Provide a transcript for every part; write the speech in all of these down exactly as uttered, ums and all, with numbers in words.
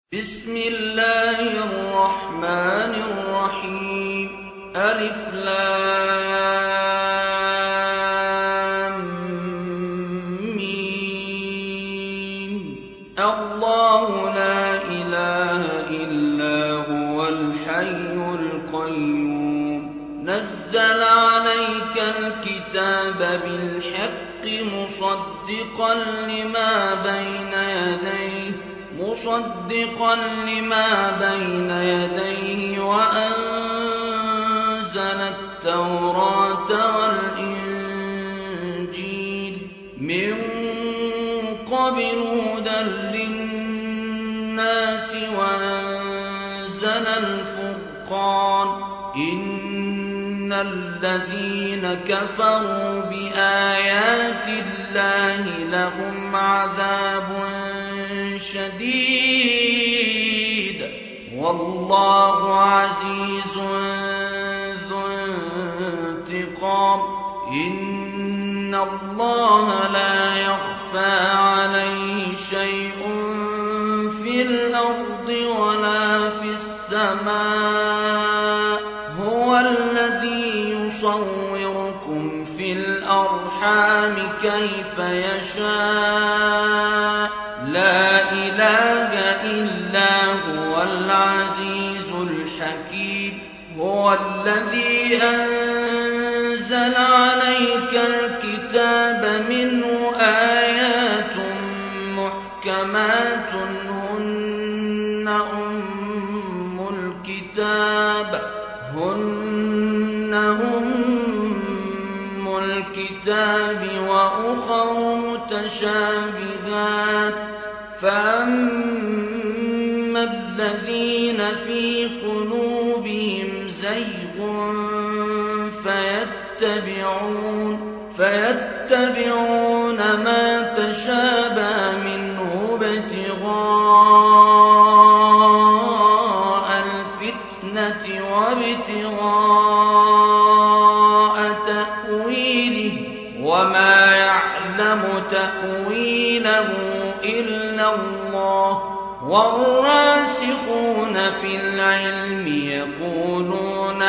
بسم الله الرحمن الرحيم ألف لام ميم الله لا إله إلا هو الحي القيوم نزل عليك الكتاب بالحق مصدقا لما بين يديه مصدقا لما بين يديه وأنزل التوراة والإنجيل من قبل هدى للناس وأنزل الفرقان إن الذين كفروا بآيات الله لهم عذاب شديد والله عزيز ذو انتقام إن الله لا يخفى عليه شيء في الأرض ولا في السماء هو الذي يصوركم في الأرحام كيف يشاء لا إله إلا هو العزيز الحكيم هو الذي أنزل عليك الكتاب منه آيات محكمات هن أم الكتاب هن أم الكتاب وأخر متشابهات فأما الذين في قلوبهم زيغ فيتبعون فيتبعون ما تشابه منه ابتغاء الفتنة وابتغاء تأويله وما يعلم تأويله إلا الله والراسخون في العلم يقولون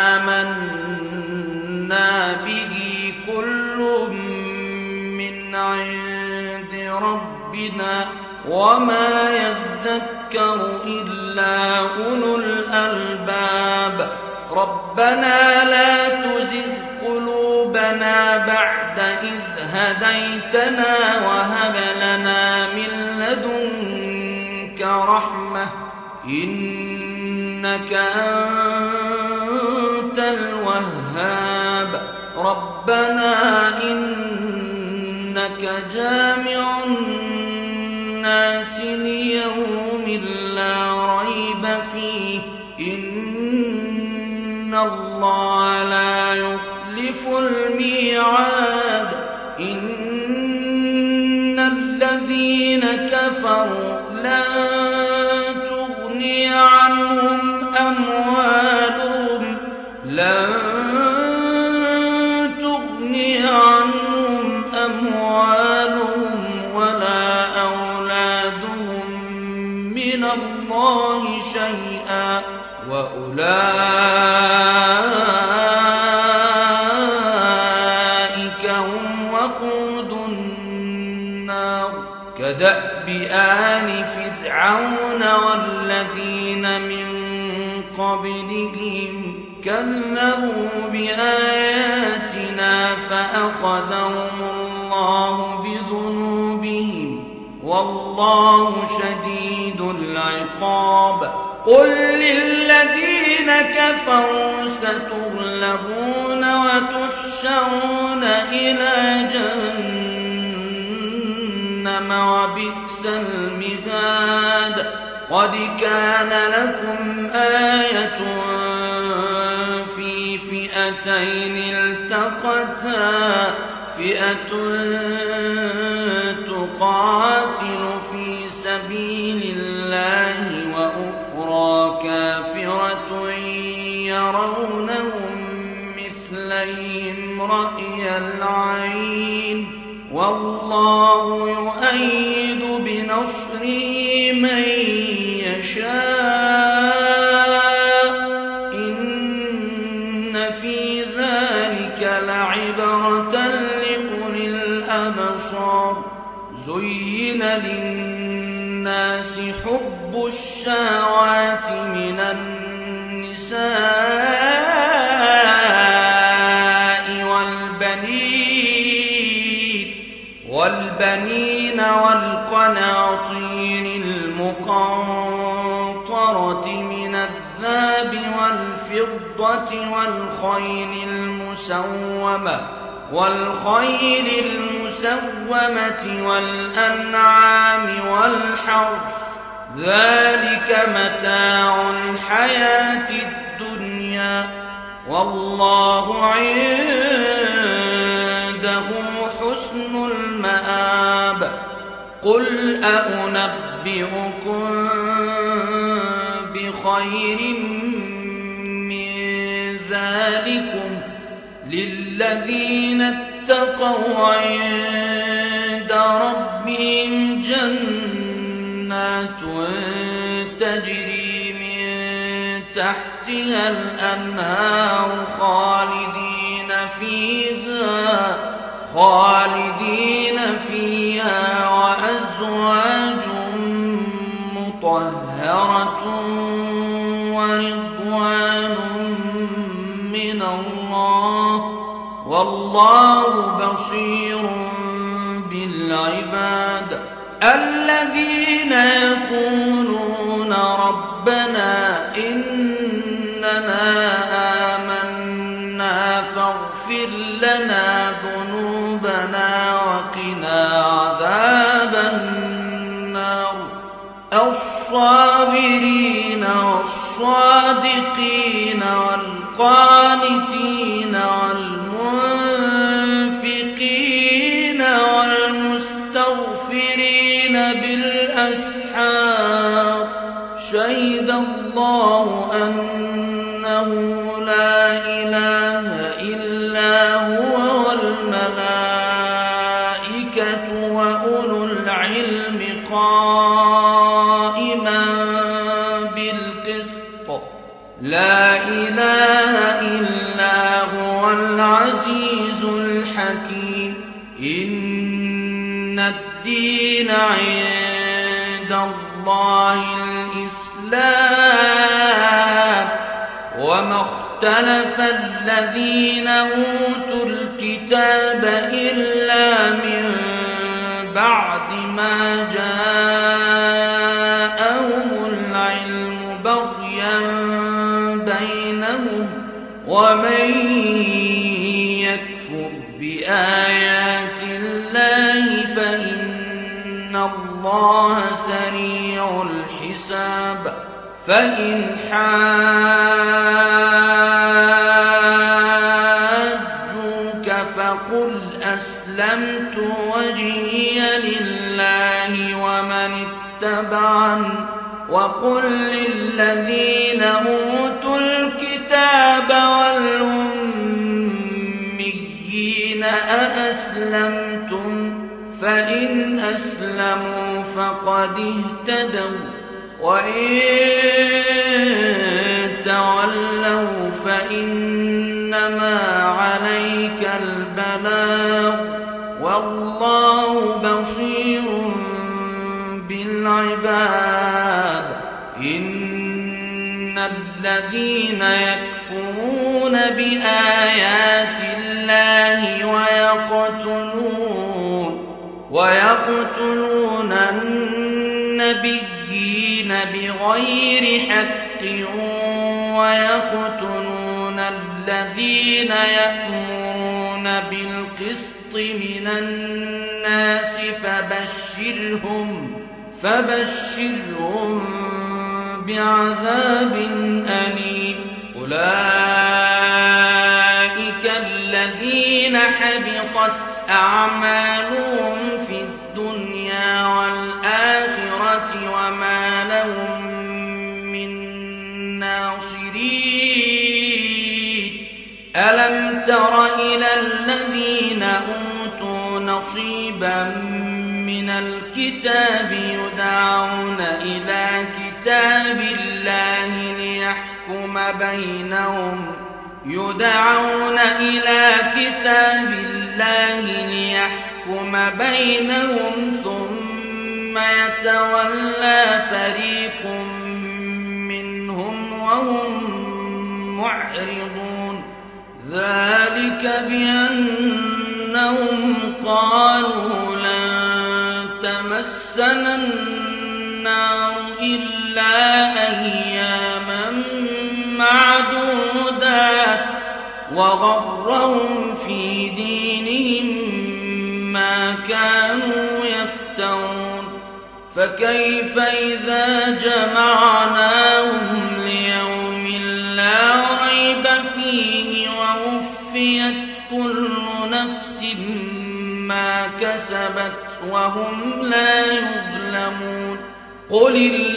آمنا به كل من عند ربنا وما يذكر إلا أولو الألباب ربنا لا تزغ قلوبنا بعد إذ هديتنا وهب لنا من لدنك رحمة إنك أنت الوهاب ربنا إنك جامع الناس ليوم لا ريب فيه إن الله لا يخلف الميعاد إن الذين كفروا لن تغني عنهم أموالهم لن تغني عنهم أموالهم ولا أولادهم من الله شيئا وأولئك هم وقود النار كدأب آل فرعون والذين من قبلهم كذبوا بآياتنا فأخذهم الله بذنوبهم والله شديد العقاب قل للذين كفروا ستغلبون وتحشرون إلى جهنم وبئس المهاد قد كان لكم آية في فئتين التقتا فئة تقاتل في سبيل الله وأخرى كافرة يرونهم مثليهم رأي العين والله يؤيد بنصره من يشاء إن في ذلك لعبرة لأولي الأبصار زين للناس حب الشهوات من النساء والبنين والبنين والقناطير المقنطرة من الذهب والفضة والخيل المسومة والخيل المسومة والأنعام والحرث ذلك متاع الحياة الدنيا والله عنده حسن المآب قل أنبئكم بخير من ذلكم للذين اتقوا عند ربهم جنات تجري من تحتها الأنهار خالدين فيها خالدين فيها وأزواج مطهرة ورضوان من الله والله بصير بالعباد الذين يقولون ربنا إننا آمنا فاغفر لنا ذنوبنا وقنا عذاب النار الصابرين والصادقين والقانتين والمنفقين والمستغفرين بالأسحار شهد الله أنه لا إله إلا هو والملائكة وأولو العلم قائما بالقسط لا إله إلا هو العزيز الحكيم إن الدين عند الله الإسلام وما اختلف الذين أوتوا الكتاب إلا من بعد ما جاءهم العلم بغيا بينهم ومن يكفر بآيات الله فإن الله سريع الحساب فإن حاجوك فقل أسلمت وجهي لله ومن اتبعني وقل للذين أوتوا الكتاب والأميين أأسلمتم فإن أسلموا فقد اهتدوا وإن تولوا فإنما عليك البلاغ والله بصير بالعباد إن الذين يكفرون بآيات الله ويقتلون ويقتلون النبيين بغير حق ويقتلون الذين يأمرون بالقسط من الناس فبشرهم فبشرهم بعذاب أليم أولئك الذين حبطت أعمالهم في الدنيا والآخرة وما لهم من ناصرين ألم تر إلى الذين أوتوا نصيبا من الكتاب يدعون إلى كتاب بينهم يدعون إلى كتاب الله ليحكم بينهم ثم يتولى فريق منهم وهم معرضون ذلك بأنهم قالوا لن تمسنا النار إلا أياما معدودات وغرهم في دينهم ما كانوا يفترون فكيف إذا جمعناهم ليوم لا ريب فيه ووفيت كل نفس ما كسبت وهم لا يظلمون قل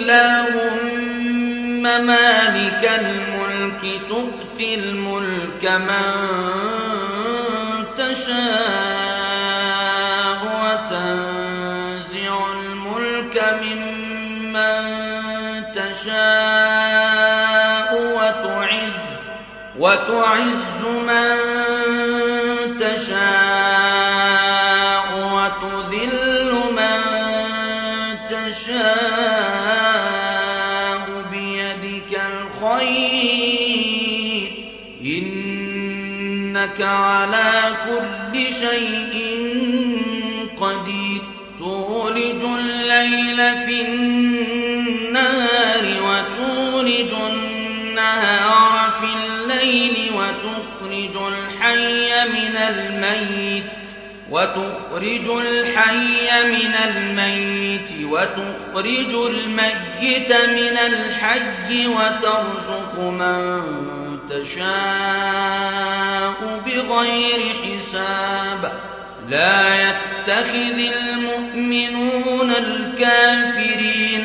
اللهم مالك الملك تؤتي الملك من تشاء وتنزع الملك ممن تشاء وتعز وتعز من تشاء وتذل من تشاء بيدك الخير إنك على كل شيء قدير تولج الليل في النهار وتولج النهار في الليل وتخرج الحي من الميت وتخرج الحي من الميت وتخرج الميت من الحي وترزق من تشاء بغير حساب لا يتخذ المؤمنون الكافرين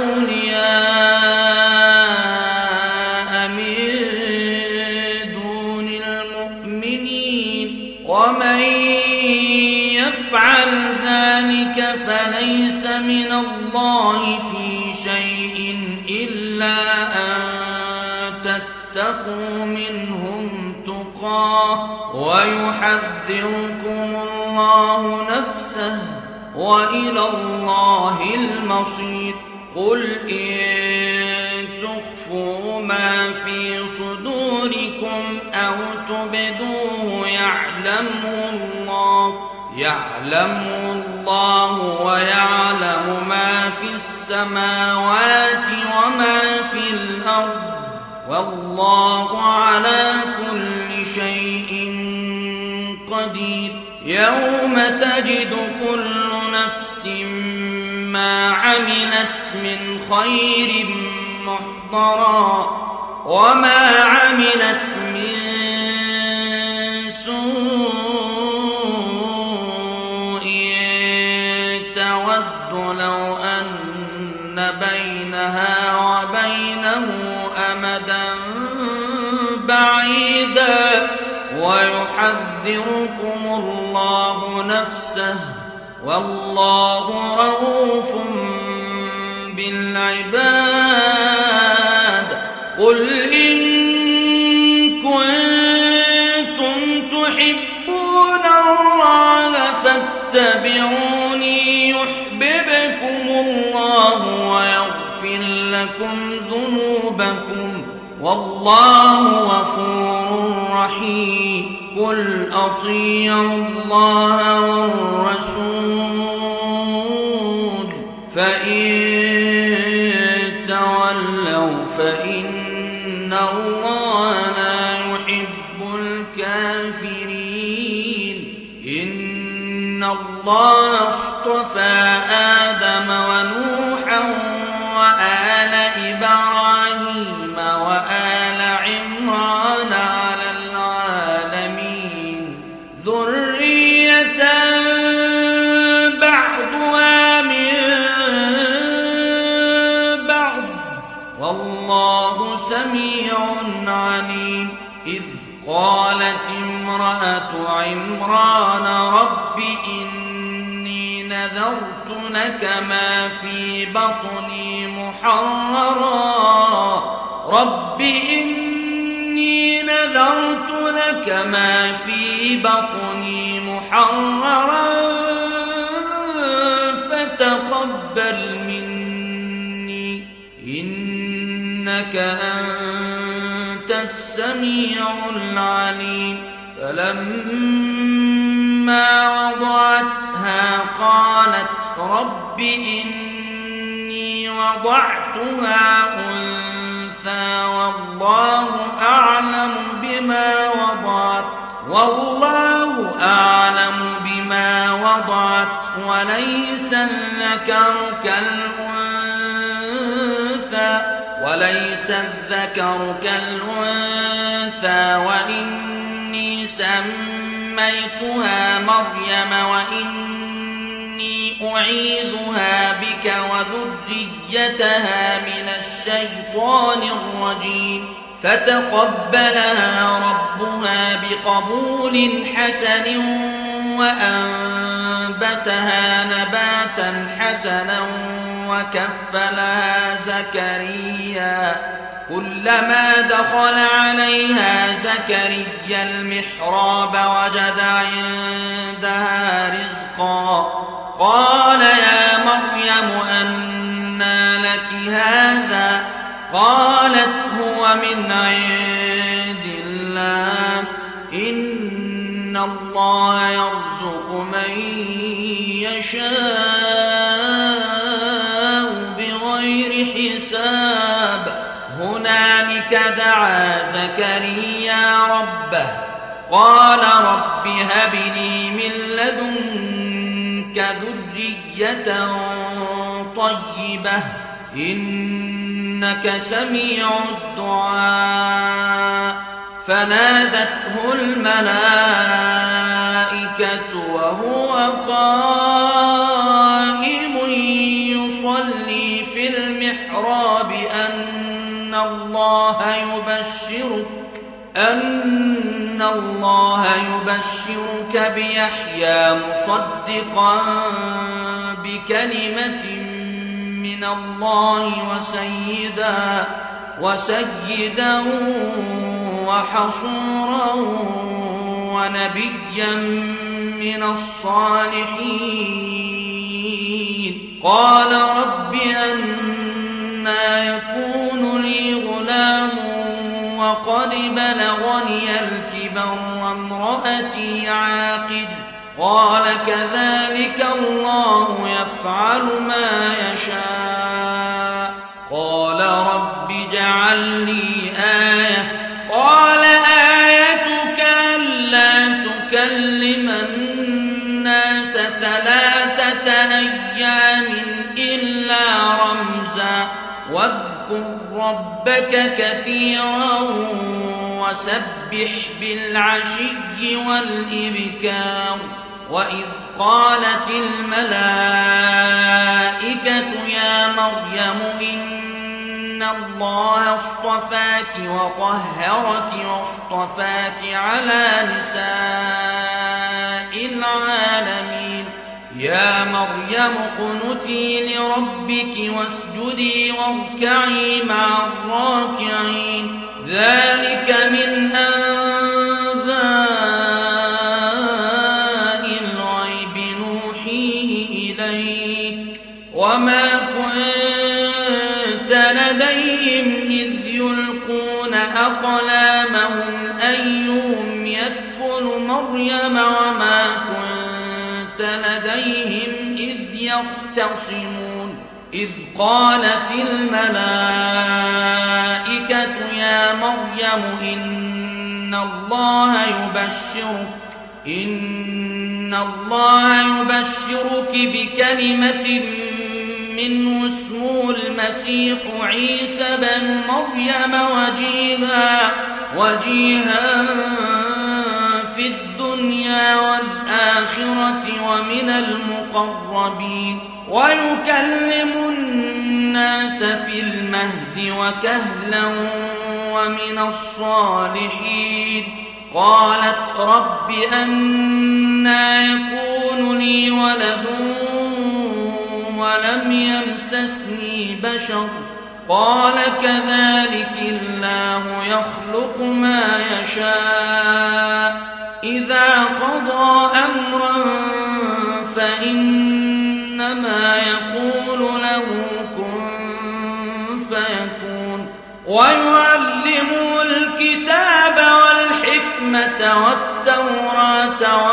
أولياء من دون المؤمنين ومن يفعل ذلك فليس من الله في شيء إلا أن تتقوا منهم تقاه ويحذركم الله نفسه وإلى الله المصير قل إن تخفوا ما في صدوركم أو تبدوه يعلمه الله يعلمه الله ويعلم ما في السماوات وما في الأرض والله على كل شيء قدير يوم تجد كل نفس ما عملت من خير محضرا وما عملت من سوء تود لو أن بينها وبينه أمدا بعيدا ويحذركم الله نفسه والله رؤوف بالعباد قل إن كنتم تحبون الله فاتبعوني يحببكم الله ويغفر لكم ذنوبكم والله غفور رحيم قل أطيعوا الله والرسول فإن تولوا فإن الله لا يحب الكافرين إن الله اصطفى آدم ونوحا وآل إبراهيم وآل عمران على العالمين ذرية بعضها من بعض والله سميع عليم إذ قالت امرأة عمران رب إني نذرت لك ما في بطني محررا رب إني نذرت لك ما في بطني محررا فتقبل مني إنك أنت السميع العليم فلما وضعتها قالت رب إني وضعتها أنثى والله أعلم بما وضعت والله أعلم بما وضعت وليس الذكر كالأنثى وليس الذكر كالأنثى وإني سميتها مريم وإني أعيذها بك وذريتها من الشيطان الرجيم فتقبلها ربها بقبول حسن وأنبتها نباتا حسنا وكفلها زكريا كلما دخل عليها زكريا المحراب وجد عندها رزقا قال يا مريم أنى لك هذا قالت هو من عند الله إن الله يرزق من يشاء بغير حساب هنالك دعا زكريا ربه قال رب هب لي من لدنك ذرية طيبة إنك سميع الدعاء فنادته الملائكة وهو قائم يصلي في المحراب أن الله يبشرك أن الله يبشرك بيحيى مصدقا بكلمة من الله وسيدا وسيدا وحصورا ونبيا من الصالحين قال رب أنى يكون لي غلام وقد بلغني الكبر وامرأتي عاقر قال كذلك الله يفعل ما يشاء قال رب اجعل لي آية قال آيتك ألا تكلم الناس ثلاثة أيام إلا رمزا واذكر ربك كثيرا وسبح بالعشي والإبكار وإذ قالت الملائكة يا مريم إن الله اصطفاك وطهرك واصطفاك على نساء العالمين يا مريم اقنتي لربك واسجدي واركعي مع الراكعين ذلك من أنباء الغيب نوحيه إليك وما كنت لديهم إذ يلقون أقلامهم أيهم يكفل مريم وما كنت لديهم إذ يختصمون إذ قالت الملائكة يا مريم إن الله يبشرك إن الله يبشرك بكلمة منه اسمه المسيح عيسى بن مريم وجيها وجيها في الدنيا والآخرة ومن المقربين ويكلم الناس في المهد وكهلا ومن الصالحين قالت رب أنى يكون لي ولد ولم يمسسني بشر قال كذلك الله يخلق ما يشاء إذا قضى أمرا فإنما يقول له كن فيكون ويعلمه الكتاب والحكمة والتوراة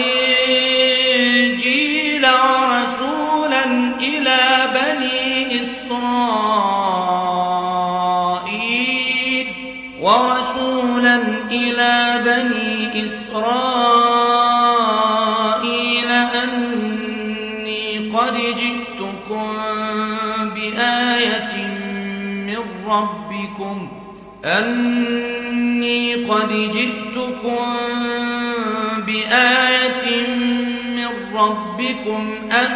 والإنجيل ورسولا إلى بني إسرائيل ورسولا إلى بني إسرائيل أني قد جئتكم بآية من ربكم أني قد جئتكم بآية من ربكم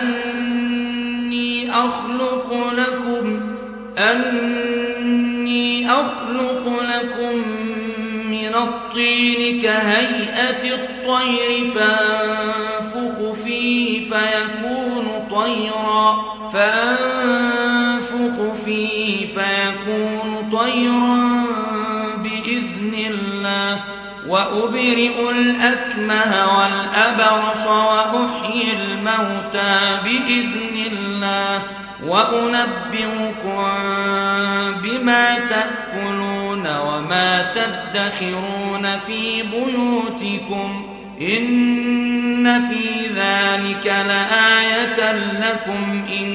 أني أخلق لكم أني أخلق لكم من الطين كهيئة الطير فأنفخ فيه فيكون طيرا فأنفخ فيه فيكون طيرا بإذن الله وأبرئ الأكمه والأبرص وأحيي الموتى بإذن الله وأنبئكم بما تأكلون وما تدخرون في بيوتكم إن في ذلك لآية لكم إن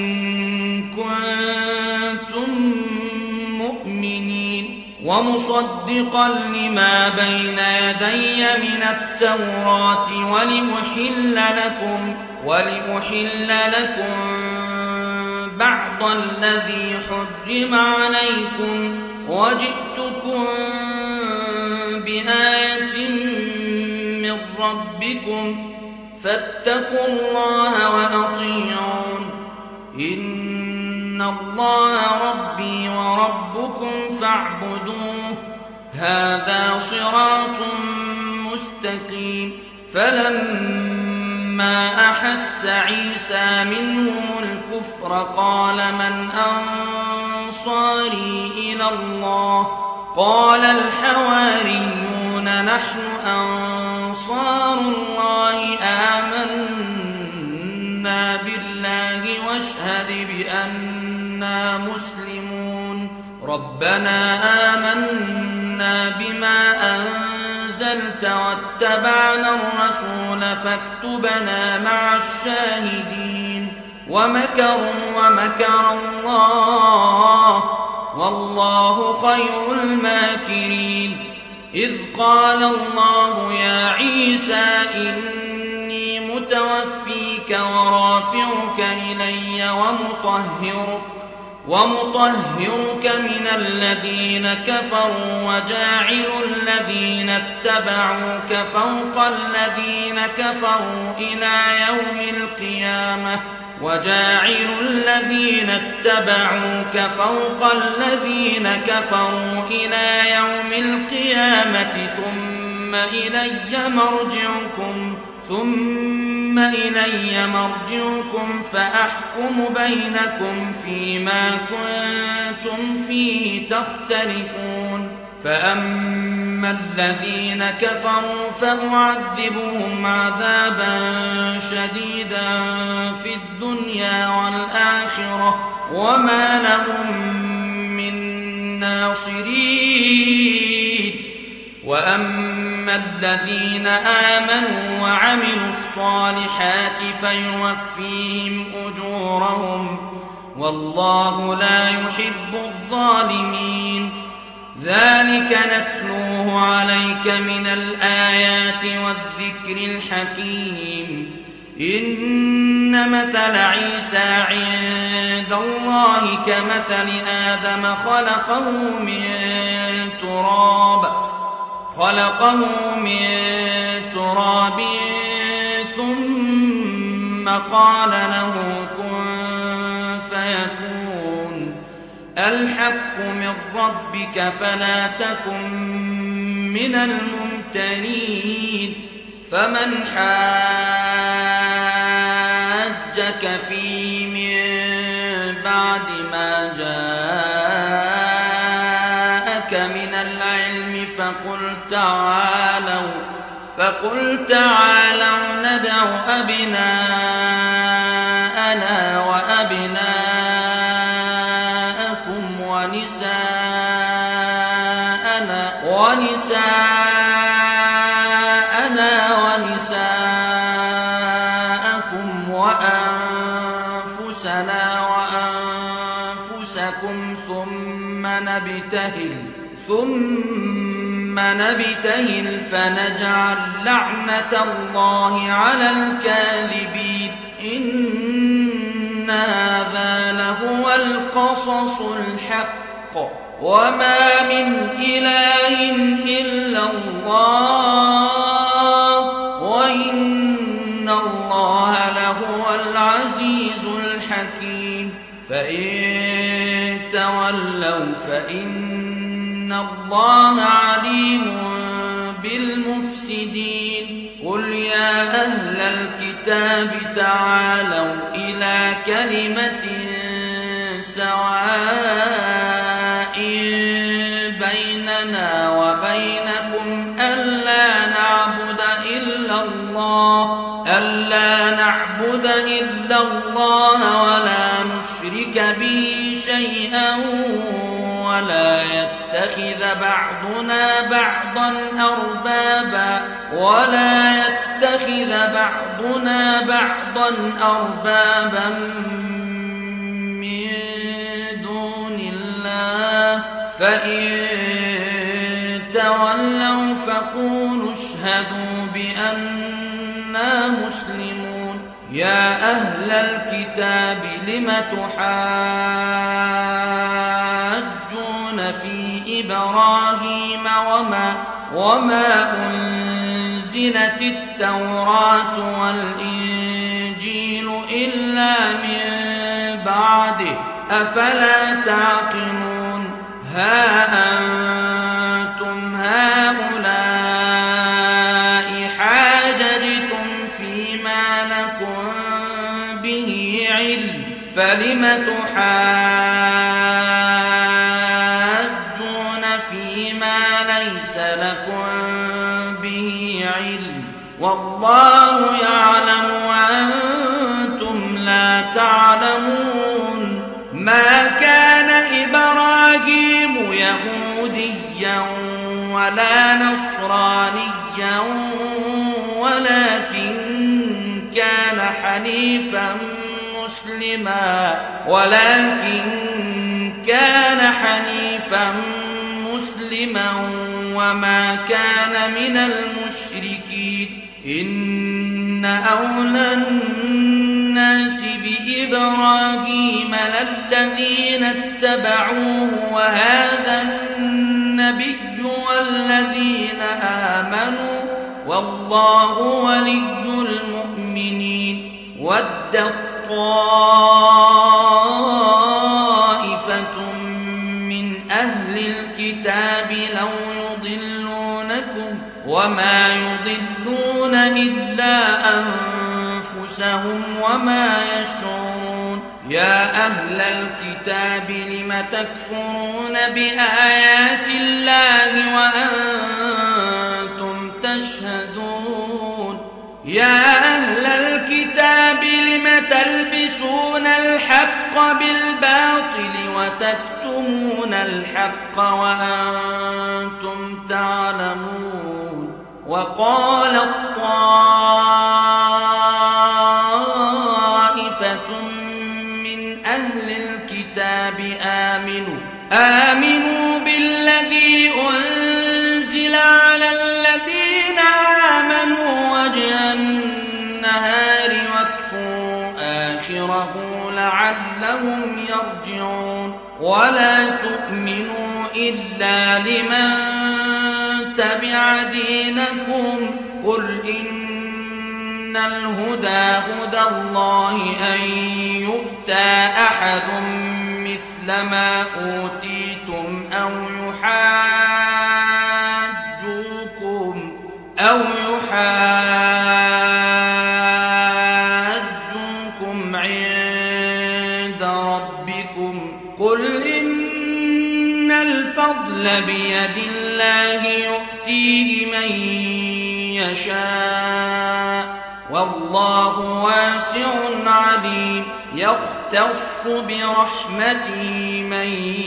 كنتم مؤمنين ومصدقا لما بين يدي من التوراة ولأحل لكم ولأحل لكم بعض الذي حرم عليكم وجئتكم بآية من ربكم فاتقوا الله وأطيعون إن الله ربي وربكم فاعبدوه هذا صراط مستقيم فلما أحس عيسى منهم الكفر قال من أنصاري إلى الله قال الحواريون نحن أنصار الله آمنا بالله واشهد بأننا مسلمون ربنا آمنا بما أنزلت واتبعنا الرسول فاكتبنا مع الشاهدين ومكروا ومكر الله والله خير الماكرين إذ قال الله يا عيسى إني متوفيك ورافعك إلي ومطهرك ومطهرك من الذين كفروا وجاعل الذين اتبعوك فوق الذين كفروا إلى يوم القيامة وجاعل الذين اتبعوك فوق الذين كفروا إلى يوم القيامة ثم إلي مرجعكم ثم إلي مرجعكم فأحكم بينكم فيما كنتم فيه تختلفون فأما الذين كفروا فأعذبهم عذابا شديدا في الدنيا والآخرة وما لهم من ناصرين وأما الذين آمنوا وعملوا الصالحات فيوفيهم أجورهم والله لا يحب الظالمين ذلك نتلوه عليك من الآيات والذكر الحكيم إن مثل عيسى عند الله كمثل آدم خلقه من تراب خلقه من تراب ثم قال له كن فيكون الحق من ربك فلا تكن من الممترين فمن حاجك فيه من بعد ما جاء جاءك من العلم فقل تعالوا فقل تعالوا ندع أبناءنا وأبناءكم ونساءنا ونساءنا ونساءكم وأنفسنا وأنفسكم ثم نبتهل ثم نبتهل فنجعل لعنة الله على الكاذبين إن هذا لهو القصص الحق وما من إله إلا الله وإن الله لهو العزيز الحكيم فإن تولوا فإن الله عليم بالمفسدين قل يا أهل الكتاب تعالوا إلى كلمة سواء بيننا وبينكم ألا نعبد إلا الله ألا نعبد إلا الله ولا نشرك به شيئا ولا يتخذ بعضنا بعضا أربابا ولا يتخذ بعضنا بعضا أربابا من دون الله فإن تولوا فقولوا اشهدوا بأننا مسلمون يا أهل الكتاب لم تحاجون في إبراهيم وما, وما أنزلت التوراة والإنجيل إلا من بعده أفلا تعقلون ها أنتم هؤلاء حاججتم فيما لكم به علم فلم تحاجون فيما ليس لكم به علم والله يعلم وأنتم لا تعلمون ما كان إبراهيم يهوديا ولا نصرانيا ولكن كان حنيفا مسلما ولكن كان حنيفا مسلما وما كان من المشركين إن أولى الناس بإبراهيم للذين اتبعوه وهذا النبي والذين آمنوا والله ولي المؤمنين ود طائفة من أهل الكتاب لو يضلونكم وما يضلون إلا أنفسهم وما يشعرون يا أهل الكتاب لم تكفرون بآيات الله وأنتم تشهدون يا أهل الكتاب لم تلبسون الحق بالباطل وتكتمون الحق وأنتم تعلمون وقالت طائفة من أهل الكتاب آمنوا آمنوا بالذي أنزل على الذين آمنوا وجه النهار واكفروا آخره لعلهم يرجعون ولا تؤمنوا إلا لمن تبع دينكم قل إن الهدى هدى الله أن يؤتى أحد مثل ما أوتيتم أو يحاجوكم أو يحاجوكم عند ربكم قل إن الفضل بيد الله يؤتيه من يشاء والله واسع عليم يختص برحمته من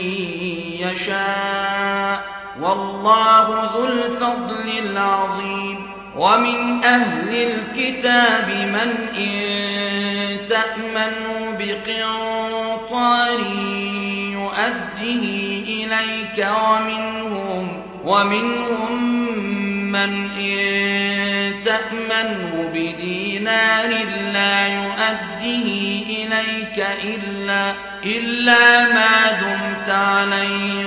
يشاء والله ذو الفضل العظيم ومن أهل الكتاب من إن تأمنوا بقنطار يؤده إليك ومنهم, ومنهم من إن تأمنه بدينار لا يؤده إليك إلا, إلا ما دمت عليه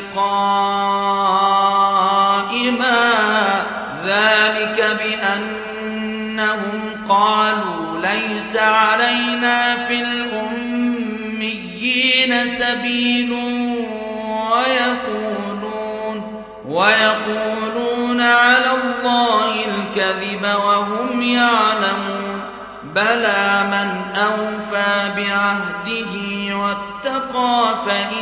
قائما ذلك بأنهم قالوا ليس علينا في الأميين سبيل ويقولون, ويقولون على الله الكذب وهم يعلمون بلى من أوفى بعهده واتقى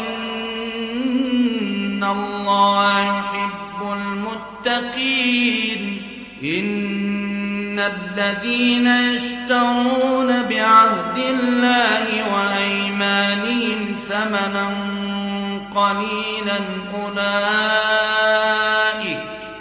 فإن الله يحب المتقين إن الذين يشترون بعهد الله وأيمانهم ثمنا قليلا أولئك,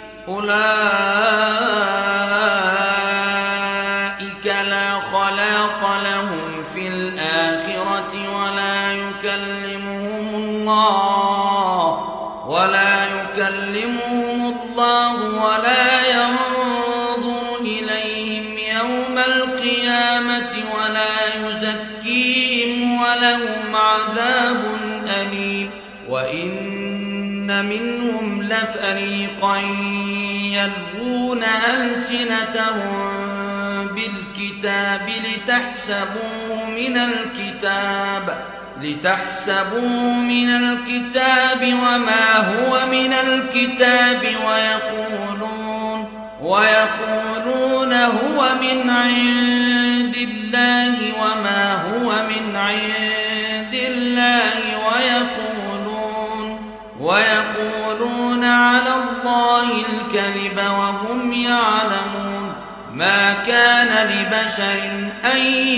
أولئك لا خلاق لهم في الآخرة ولا يكلمهم الله ولا يكلمهم الله ولا ينظر إليهم يوم القيامة ولا يزكيهم ولهم عذاب أليم وإن منهم لفريقا يلوون ألسنتهم بالكتاب لتحسبوه من الكتاب لتحسبوا من الكتاب وما هو من الكتاب ويقولون, ويقولون هو من عند الله وما هو من عند الله ويقولون, ويقولون على الله الكذب وهم يعلمون ما كان لبشر أن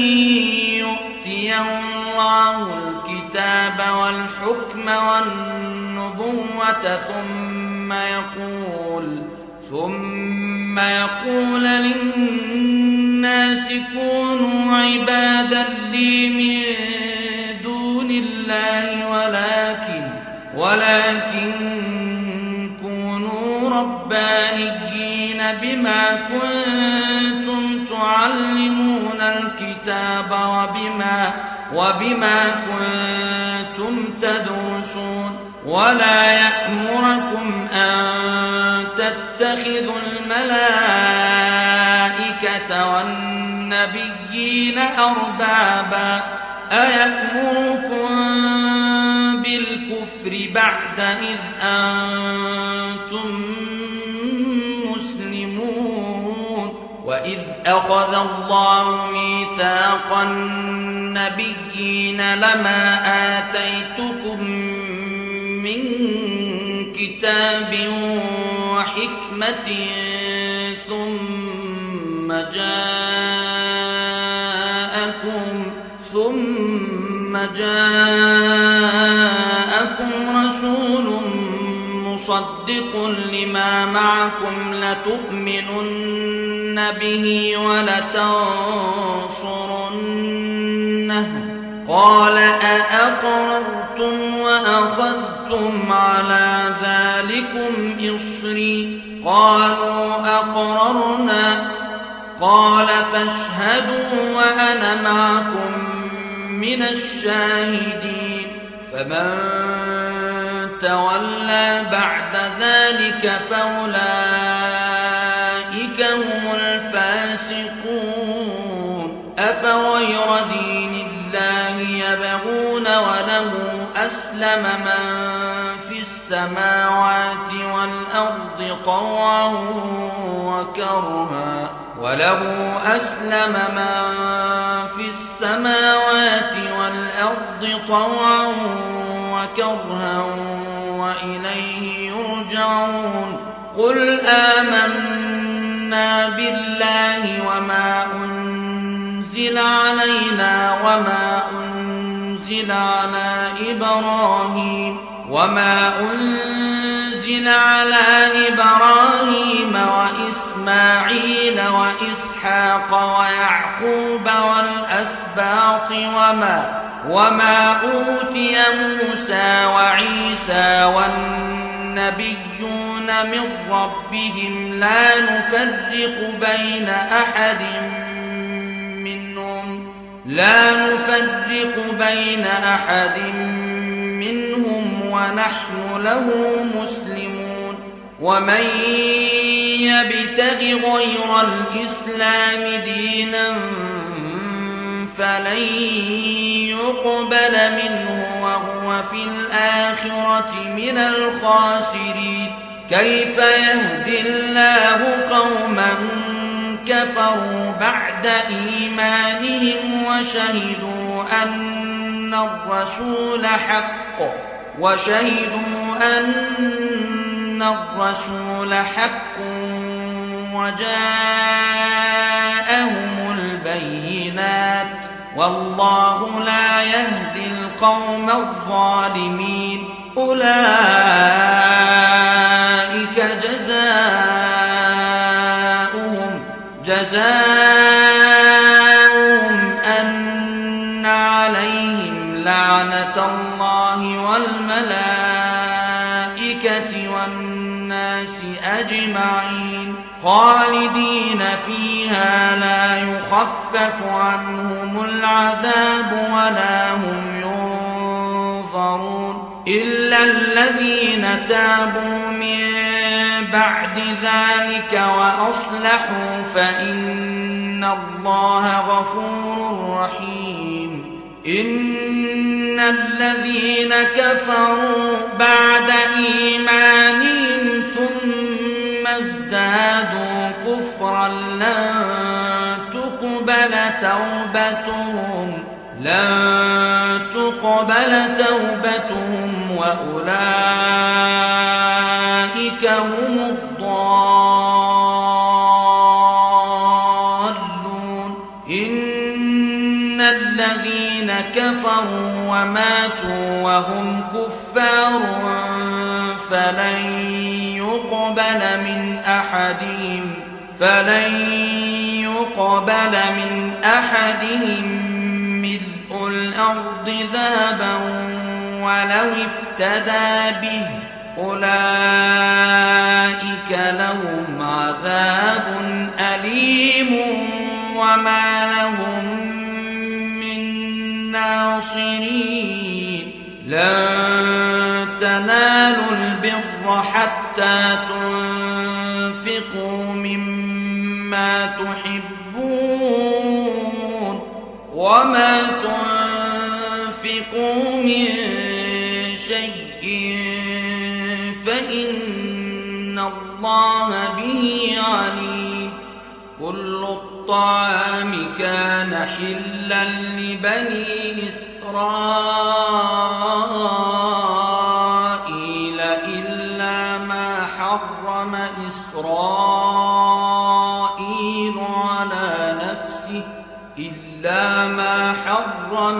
يؤتيه الله الكتاب والحكم والنبوة ثم يقول ثم يقول للناس كونوا عبادا لي من دون الله ولكن ولكن كونوا ربانيين بما كنتم تعلمون الكتاب وبما وبما كنتم تدرسون ولا يأمركم أن تتخذوا الملائكة والنبيين أربابا أيأمركم بالكفر بعد إذ أنتم مسلمون وإذ أخذ الله ميثاق النبيين لما آتيتكم من كتاب وحكمة ثم جاءكم ثم جاءكم رسول مصدق لما معكم لتؤمنن به ولتنصرنه قال أأقررتم وأخذتم على ذلكم إصري قالوا أقررنا قال فاشهدوا وأنا معكم من الشاهدين فمن تولى بعد ذلك فأولئك هم الفاسقون أفغير دين الله يبغون وله أسلم من في السماوات والأرض طوعا وكرها وله أسلم من في السماوات والأرض طوعا وكرها وإليه يرجعون قل آمنا بالله وما أنزل علينا وما أنزل على إبراهيم وما أنزل على إبراهيم وإسماعيل وإسحاق ويعقوب والأسباط وما وما أوتي موسى وعيسى والنبيون من ربهم لا نفرق بين أحد منهم لا نفرق بين أحد منهم ونحن له مسلمون ومن يبتغ غير الإسلام دينا فلن يقبل منه وهو في الآخرة من الخاسرين كيف يهدي الله قوما كفروا بعد إيمانهم وشهدوا أن الرسول حق وشهدوا أن الرسول حق وجاءهم البينات والله لا يهدي القوم الظالمين أولئك جزاؤهم جزاؤهم أن عليهم لعنة الله والملائكة والناس أجمعين خالدين فيها لا يخفف عنهم العذاب ولا هم ينظرون إلا الذين تابوا من بعد ذلك وأصلحوا فإن الله غفور رحيم إن الذين كفروا بعد إيمانهم ثم ازدادوا كفرا لن تقبل توبتهم لن تقبل توبتهم وأولئك هم الضالون إن الذين كفروا وماتوا وهم كفار فلن يقبل من أحدهم فلن يقبل من أحدهم ملء الأرض ذهبا ولو افتدى به أولئك لهم عذاب أليم وما لهم من ناصرين لن تنالوا البر حتى تنفقوا مما تحبون وما تنفقوا من شيء فإن الله به عليم كل الطعام كان حلا لبني إسرائيل إلا ما حرم إسرائيل على نفسه إلا ما حرم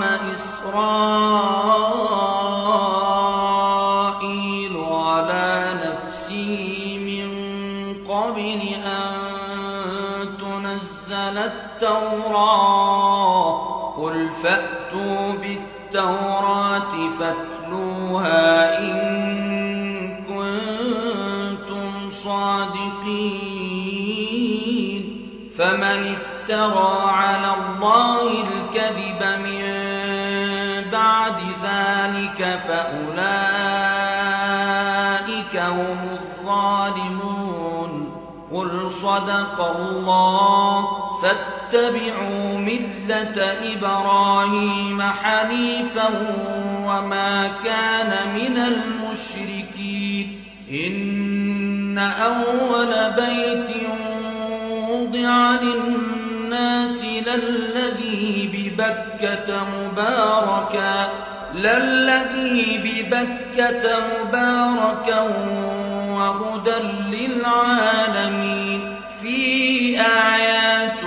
إسرائيل على نفسه من قبل أن تنزل التوراة قل فأتوا بالتوراة فاتلوها إن كنتم صادقين فمن افترى على الله الكذب من بعد ذلك فأولئك هم الظالمون قل صدق الله فاتبعوا ملة إبراهيم حنيفا وما كان من المشركين إن أول بيت وضع للناس للذي ببكة مباركا للذي ببكة مباركا وهدى للعالمين فيه آيات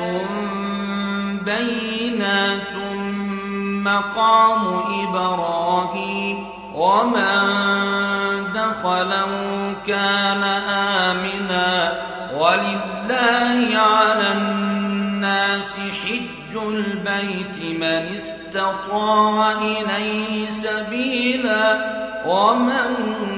بينات مقام إبراهيم ومن دخله كان آمنا ولله على الناس حج البيت من استطاع إليه سبيلا ومن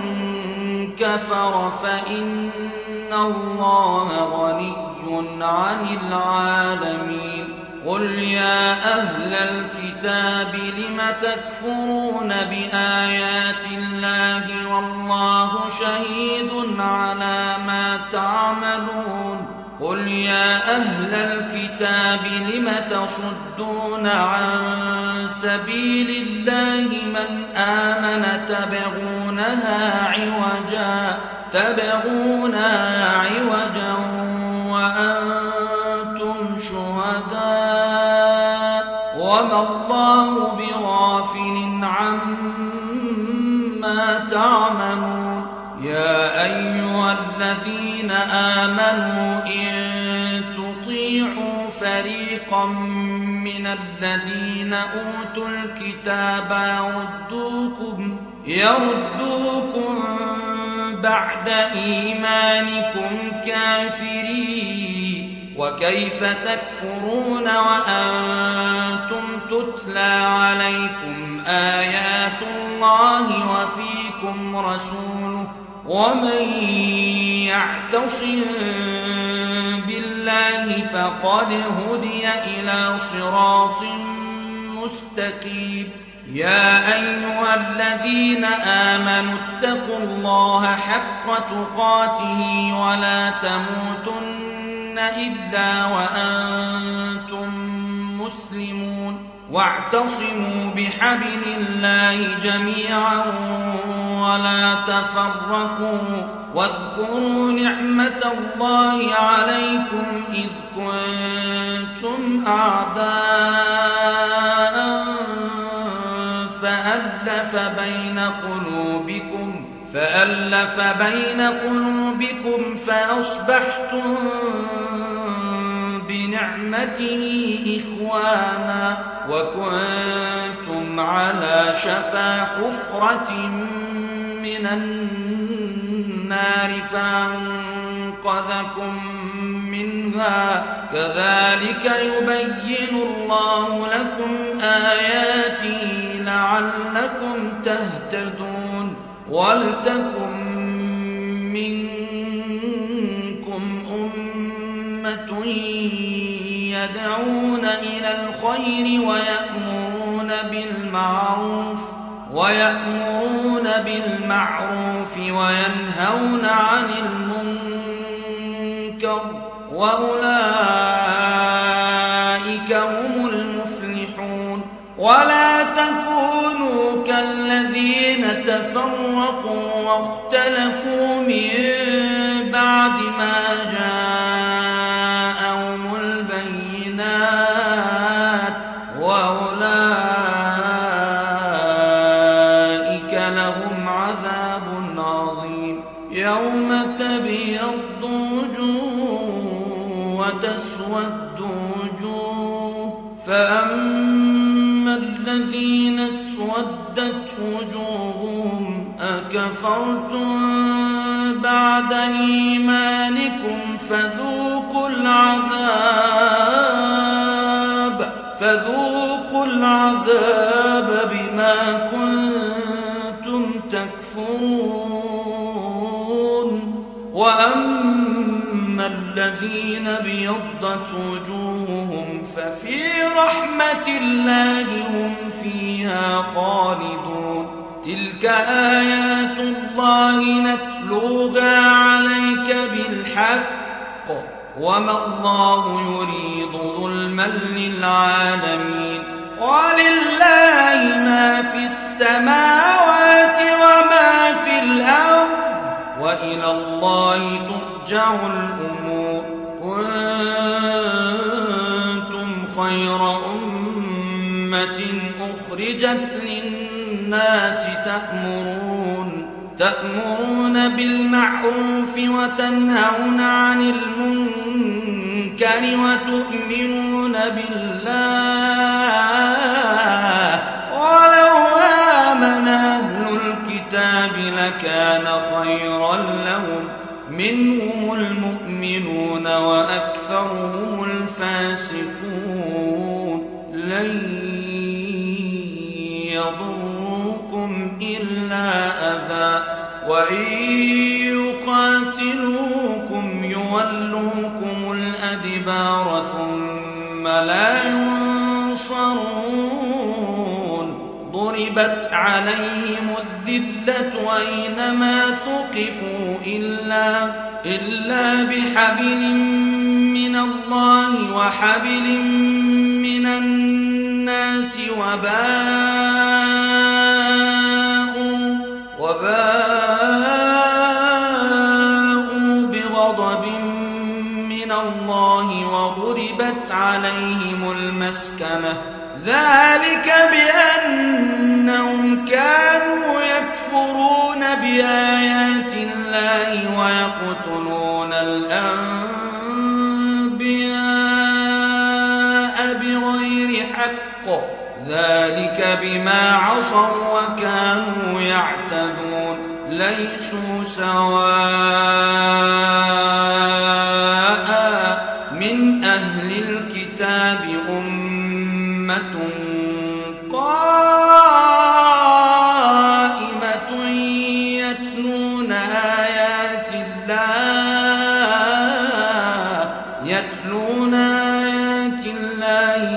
كفر فإن الله غني عن العالمين قل يا أهل الكتاب لم تكفرون بآيات الله والله شهيد على ما تعملون قل يا أهل الكتاب لم تصدون عن سبيل الله من آمن تبغونها عوجا تبغونها عوجا وأنتم شهداء وما الله بغافل عما تعملون يا أيها الذين آمنوا إن تطيعوا فريقا من الذين أوتوا الكتاب يردوكم يردوكم بعد إيمانكم كافرين وكيف تكفرون وأنتم تتلى عليكم آيات الله وفيكم رسوله ومن يعتصم بالله فقد هدي إلى صراط مستقيم يا أيها الذين آمنوا اتقوا الله حق تقاته ولا تموتن إلا وأنتم مسلمون واعتصموا بحبل الله جميعا ولا تفرقوا واذكروا نعمة الله عليكم إذ كنتم أعداء فألف بين قلوبكم فألف بين قلوبكم فأصبحتم بنعمته إخوانا وكنتم على شفا حفرة من النار فأنقذكم منها كذلك يبين الله لكم آياته لعلكم تهتدون ولتكن منكم أمة يدعون إلى الخير ويأمرون بالمعروف ويأمرون بالمعروف وينهون عن المنكر وأولئك هم المفلحون ولا تكونوا كالذين تفرقوا واختلفوا من بعد ما جاءهم البينات وأولئك لهم عذاب عظيم يوم تبيض وجوه وتسود وجوه فأما الذين اسودت وجوههم أكفرتم بعد إيمانكم فذوقوا العذاب فذوقوا العذاب بما كنتم تكفرون وأما الذين ابيضت وجوههم ففي رحمة الله هم فيها خالدون تلك آيات الله نتلوها عليك بالحق وما الله يريد ظلما للعالمين ولله ما في السماوات وما في الأرض وإلى الله ترجع الأمور كنتم خير أمة أخرجت للناس الناس تأمرون تأمرون بالمعروف وتنهون عن المنكر وتؤمنون بالله ولو آمن أهل الكتاب لكان خيرا لهم منهم المؤمنون وأكثرهم الفاسقون لن يضروكم إلا أذى وإن يقاتلوكم يولوكم الأدبار ثم لا ينصرون ضربت عليهم الذلة أينما ثقفوا إلا, إلا بحبل من الله وحبل من الناس وباءوا, وباءوا بغضب من الله وضربت عليهم المسكنة ذلك بأنهم كانوا يكفرون بآيات الله ويقتلون الأنبياء بغير حق ذلك بما عصوا وكانوا يعتدون ليسوا سواء من أهل الكتاب أمة قائمة يتلون آيات الله يتلون آيات الله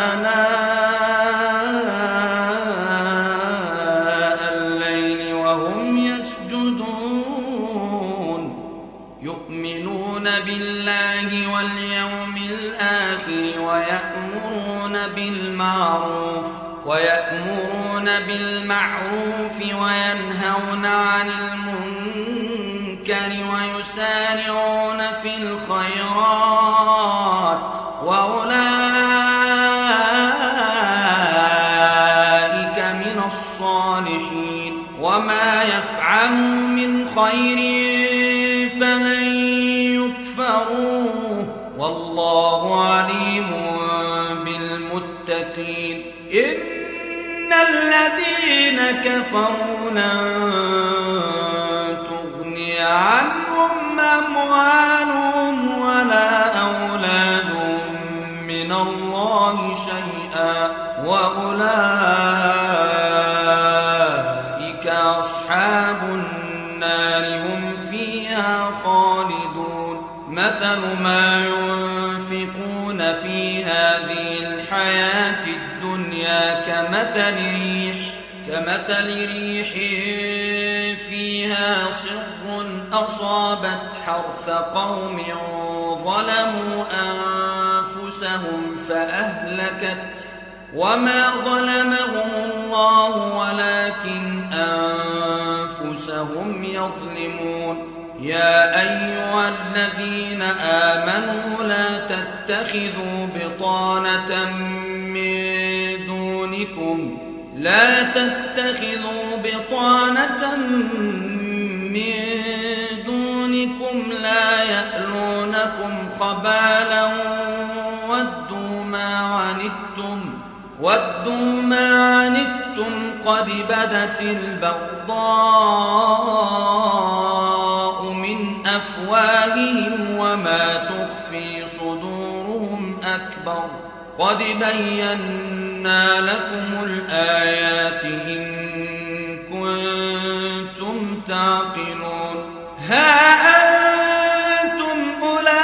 آناء الليل وهم يسجدون يؤمنون بالله واليوم الآخر ويأمرون بالمعروف ويأمرون بالمعروف وينهون عن المنكر ويسارعون في الخيرات وأولئك من الصالحين وما يفعلوا من خير فلن يكفروه والله عليم بالمتقين إن الذين كفروا لن تغني عنهم أموالهم ولا أولادهم من الله شيئا وأولئك أصحاب النار هم فيها خالدون مثل ما ينفقون في هذه الحياة الدنيا كمثل ريح كمثل ريح فيها صر أصابت حرث قوم ظلموا أنفسهم فأهلكت وما ظلمهم الله ولكن أنفسهم يظلمون يا أيها الذين آمنوا لا تتخذوا بطانة من دونكم لا تتخذوا بطانة من دونكم لا يألونكم خبالا ودوا ما عنتم ودوا ما عنتم قد بدت البغضاء من أفواههم وما تخفي صدورهم أكبر قد بينا لكم الآيات إن كنتم تعقلون ها أنتم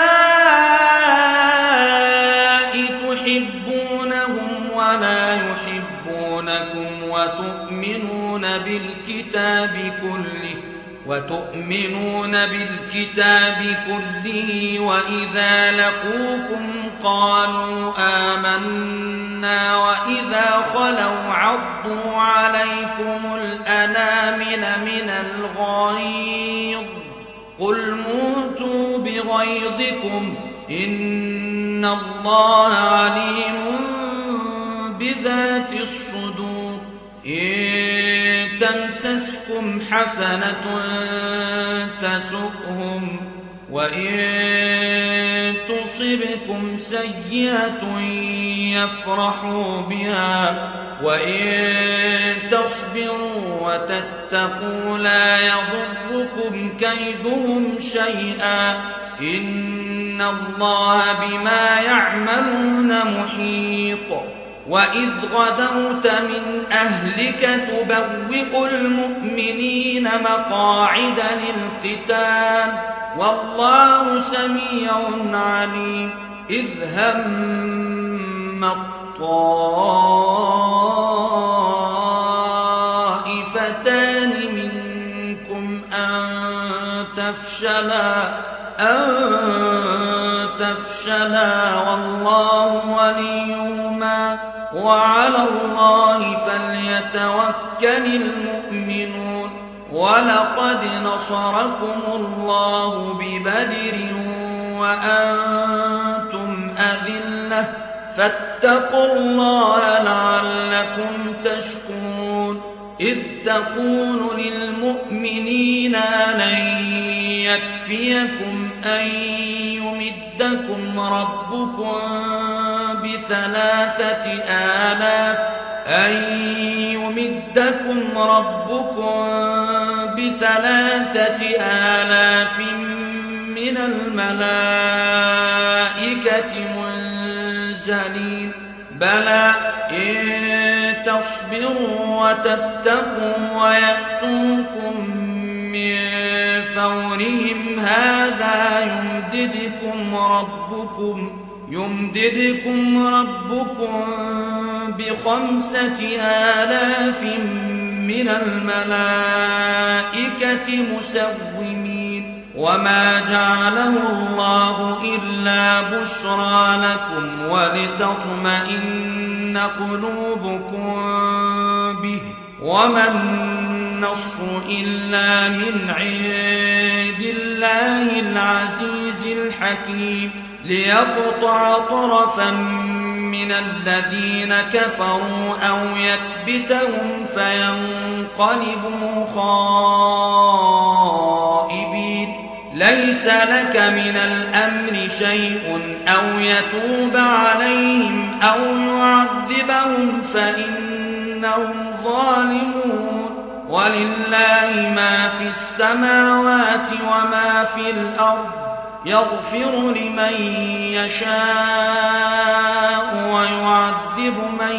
أولئك تحبونهم ولا يحبونكم وتؤمنون بالكتاب كله وتؤمنون بالكتاب كله وإذا لقوكم قالوا آمنا وإذا خلوا عضوا عليكم الأنامل من الغيظ قل موتوا بغيظكم إن الله عليم بذات الصدور تمسسكم حسنة تسؤهم وإن تصبكم سيئة يفرحوا بها وإن تصبروا وتتقوا لا يضركم كيدهم شيئا إن الله بما يعملون محيط. وإذ غدوت من أهلك تبوئ المؤمنين مقاعد للقتال والله سميع عليم. إذ هم الطائفتان منكم أن تفشلا أن تفشلا والله وليهما وعلى الله فليتوكل المؤمنون. ولقد نصركم الله ببدر وأنتم أذلة فاتقوا الله لعلكم تشكرون. إذ تقول للمؤمنين ألن يكفيكم أن يمدكم ربكم بثلاثة آلاف أن يمدكم ربكم بثلاثة آلاف من الملائكة منزلين بلى إن تصبروا وتتقوا ويأتوكم من فورهم هذا يمددكم ربكم يمددكم ربكم بخمسة آلاف من الملائكة مسومين. وما جعله الله إلا بشرى لكم ولتطمئن قلوبكم به وما النصر إلا من عند الله العزيز الحكيم. ليقطع طرفا من الذين كفروا أو يكبتهم فينقلبوا خائبين. ليس لك من الأمر شيء أو يتوب عليهم أو يعذبهم فإنهم ظالمون. ولله ما في السماوات وما في الأرض يغفر لمن يشاء ويعذب من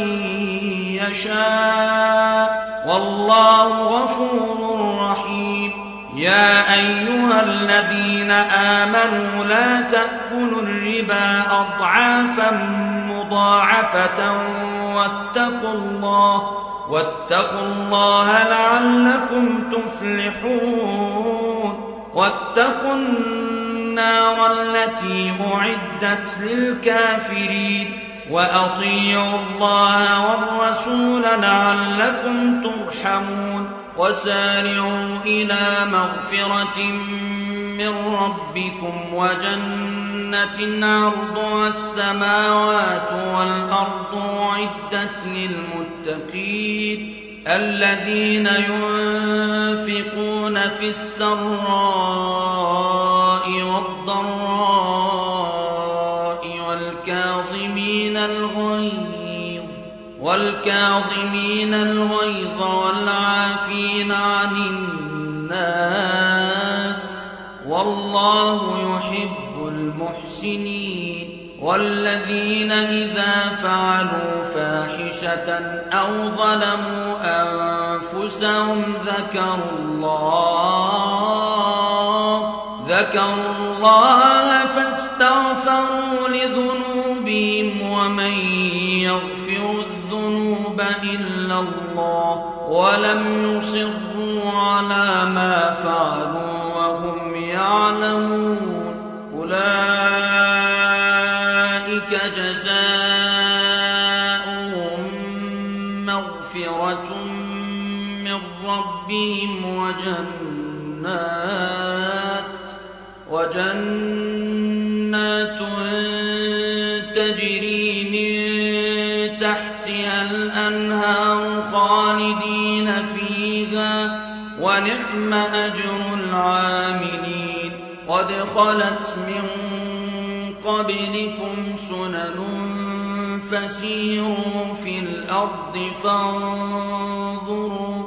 يشاء والله غفور رحيم. يا أيها الذين آمنوا لا تأكلوا الربا أضعافا مضاعفة واتقوا الله واتقوا الله لعلكم تفلحون. واتقوا النار التي أعدت للكافرين وأطيعوا الله والرسول لعلكم ترحمون. وسارعوا إلى مغفرة من ربكم وجنة عرضها السماوات والأرض أعدت للمتقين الذين ينفقون في السراء والضراء والكاظمين الغيظ والكاظمين الغيظ والعافين عن الناس والله يحب المحسنين. والذين إذا فعلوا فاحشة أو ظلموا أنفسهم ذكروا الله ذكروا الله فاستغفروا لذنوبهم ومن يغفر الذنوب إلا الله ولم يصروا على ما فعلوا وهم يعلمون. أولئك جزاؤهم مغفرة من ربهم وجنات وجنات تجري من تحتها الأنهار خالدين فيها فنعم أجر العاملين قد خلت من قبلكم سنن فسيروا في الأرض فانظروا,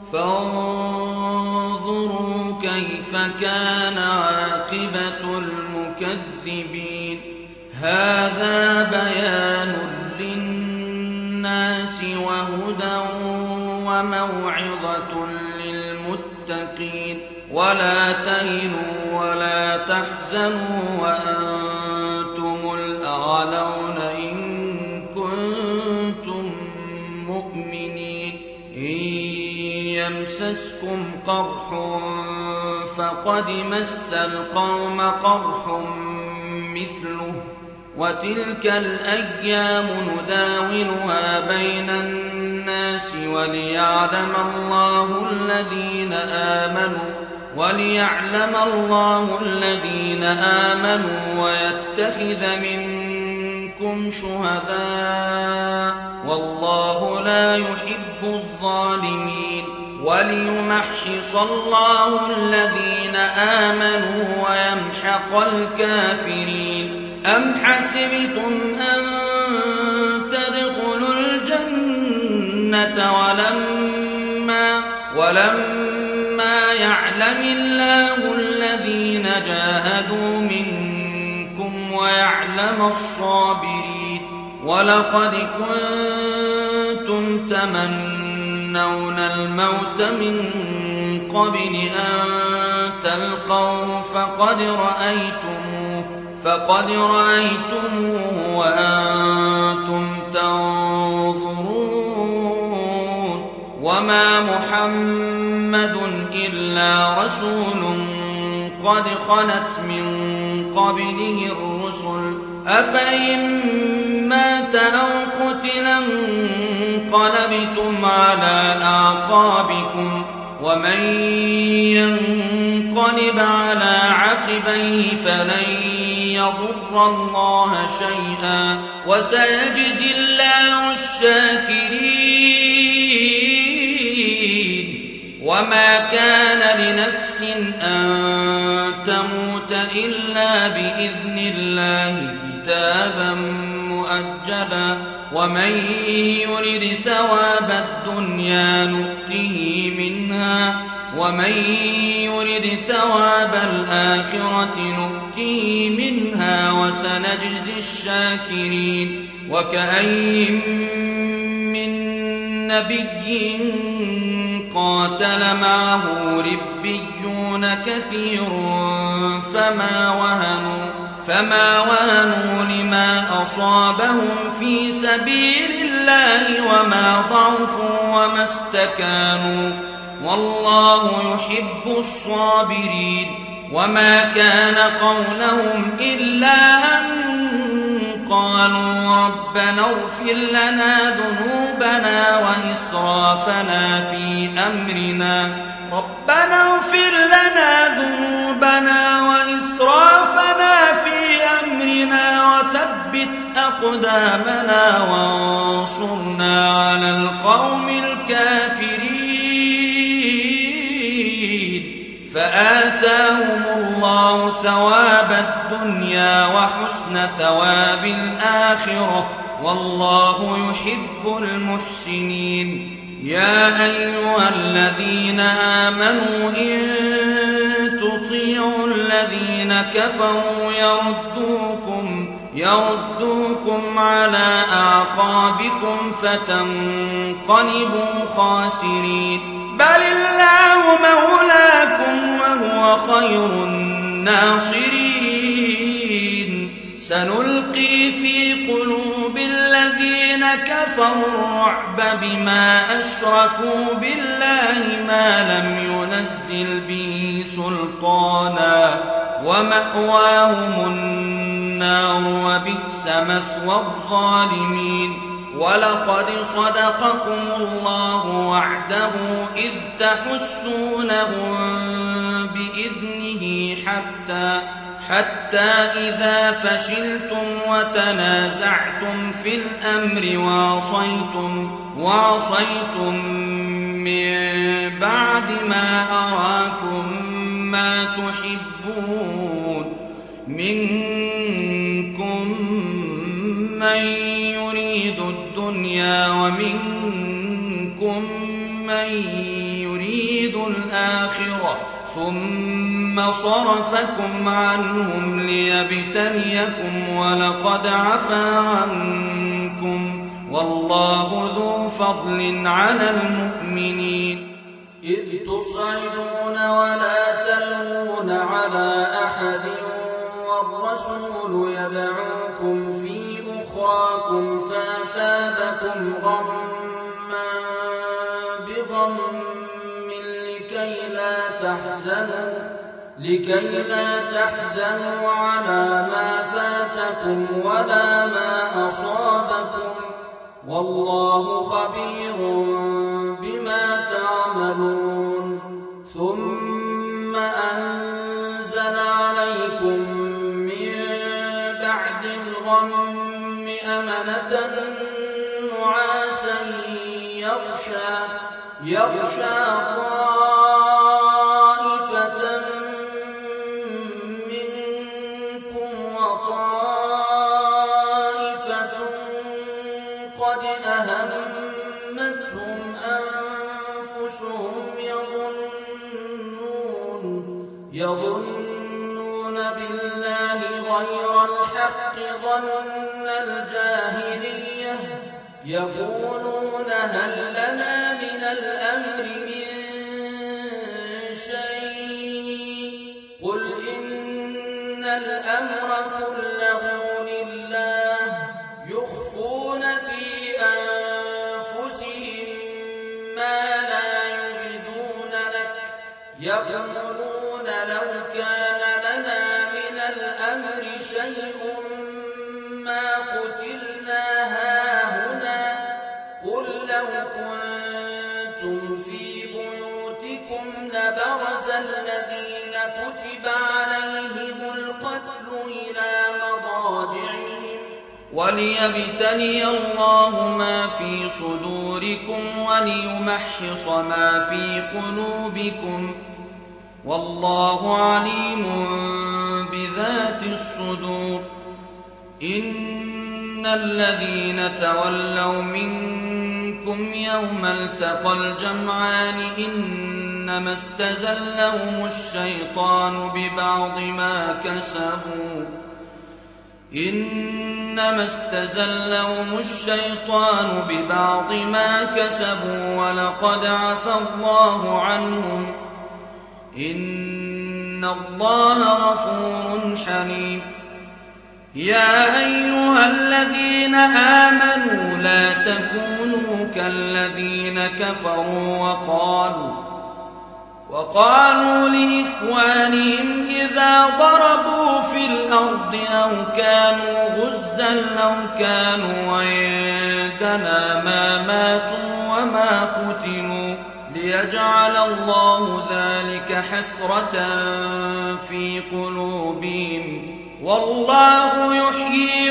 فانظروا كيف كان عاقبة المكذبين هذا بيان للناس وهدى وموعظة للمتقين ولا تهنوا ولا تحزنوا وأنتم الأعلون إن كنتم مؤمنين إن يمسسكم قرح فقد مس القوم قرح مثله وتلك الأيام نداولها بين الناس وليعلم الله الذين آمنوا وليعلم الله الذين آمنوا ويتخذ منكم شهداء والله لا يحب الظالمين وليمحص الله الذين آمنوا ويمحق الكافرين أم حسبتم أن تدخلوا الجنة ولما, ولما يعلم الله الذين جاهدوا منكم ويعلم الصابرين ولقد كنتم تمنون الموت من قبل أن تلقوه فقد رأيتموه فقد رأيتموه وأنتم تنظرون وما محمد إلا رسول قد خلت من قبله الرسل أفإن مات أو قتل انقلبتم على أعقابكم ومن ينقلب على عقبيه فلن يضر الله شيئا وسيجزي الله الشاكرين وما كان لنفس أن تموت إلا بإذن الله كتابا مؤجلا ومن يرد ثواب الدنيا نؤته منها ومن يرد ثواب الآخرة نؤته منها وسنجزي الشاكرين وكأين من نبي قاتل معه ربيون كثير فما وهنوا فما وهنوا لما أصابهم في سبيل الله وما ضعفوا وما استكانوا والله يحب الصابرين وما كان قولهم إلا أن قالوا ربنا اغفر لنا ذنوبنا وإسرافنا في أمرنا ربنا اغفر لنا ذنوبنا وإسرافنا في أمرنا وثبت أقدامنا وانصرنا على القوم الكافرين فآتاهم الله ثواب الدنيا وحسن ثواب الآخرة والله يحب المحسنين يا أيها الذين آمنوا إن تطيعوا الذين كفروا يردوكم يردوكم على أعقابكم فتنقلبوا خاسرين بل الله مولاكم وهو خير الناصرين سنلقي في قلوب الذين كفروا الرعب بما أشركوا بالله ما لم ينزل به سلطانا ومأواهم النار وبئس مثوى الظالمين ولقد صدقكم الله وعده إذ تحسونهم بإذنه حتى حتى إذا فشلتم وتنازعتم في الأمر وعصيتم, وعصيتم من بعد ما أراكم ما تحبون منكم من يريد الدنيا ومنكم من يريد الآخرة ثم صرفكم عنهم ليبتليكم ولقد عفا عنكم والله ذو فضل على المؤمنين. إذ تصعدون ولا تلوون على أحد والرسول يدعوكم في أخراكم فأثابكم غما بغم لكي لا تحزنوا لكي لا تحزنوا على ما فاتكم ولا ما أصابكم والله خبير بما تعملون. ثم أنزل عليكم من بعد الغم أمنة نعاسا يغشى يغشى يظنون بالله غير الحق ظن الجاهلية يقولون هل لنا من الأمر من شيء قل إن الأمر كله لله يخفون في أنفسهم ما لا يبدون لك يقولون لو كان لنا من الأمر شيء ما قتلنا هاهنا قل لو كنتم في بيوتكم لبرز الذين كتب عليهم القتل إلى مضاجعهم وليبتلي الله ما في صدوركم وليمحص ما في قلوبكم والله عليم بذات الصدور. إن الذين تولوا منكم يوم التقى الجمعان إنما استزلهم الشيطان ببعض ما كسبوا إنما استزلهم الشيطان ببعض ما كسبوا ولقد عفى الله عنهم إن الله غفور حليم. يا أيها الذين آمنوا لا تكونوا كالذين كفروا وقالوا وقالوا لإخوانهم إذا ضربوا في الأرض أو كانوا غزا أو كانوا عندنا ما ماتوا وما قتلوا ليجعل الله ذلك حسرة في قلوبهم والله يحيي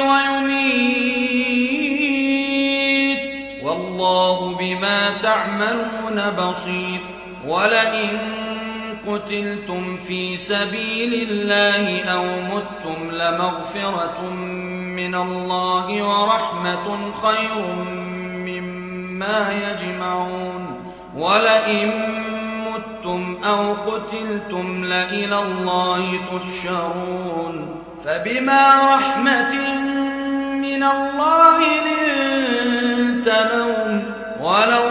ويميت والله بما تعملون بصير. ولئن قتلتم في سبيل الله أو متم لمغفرة من الله ورحمة خير مما يجمعون. ولئن متم أو قتلتم لإلى الله تحشرون. فبما رحمة من الله لنت لهم ولو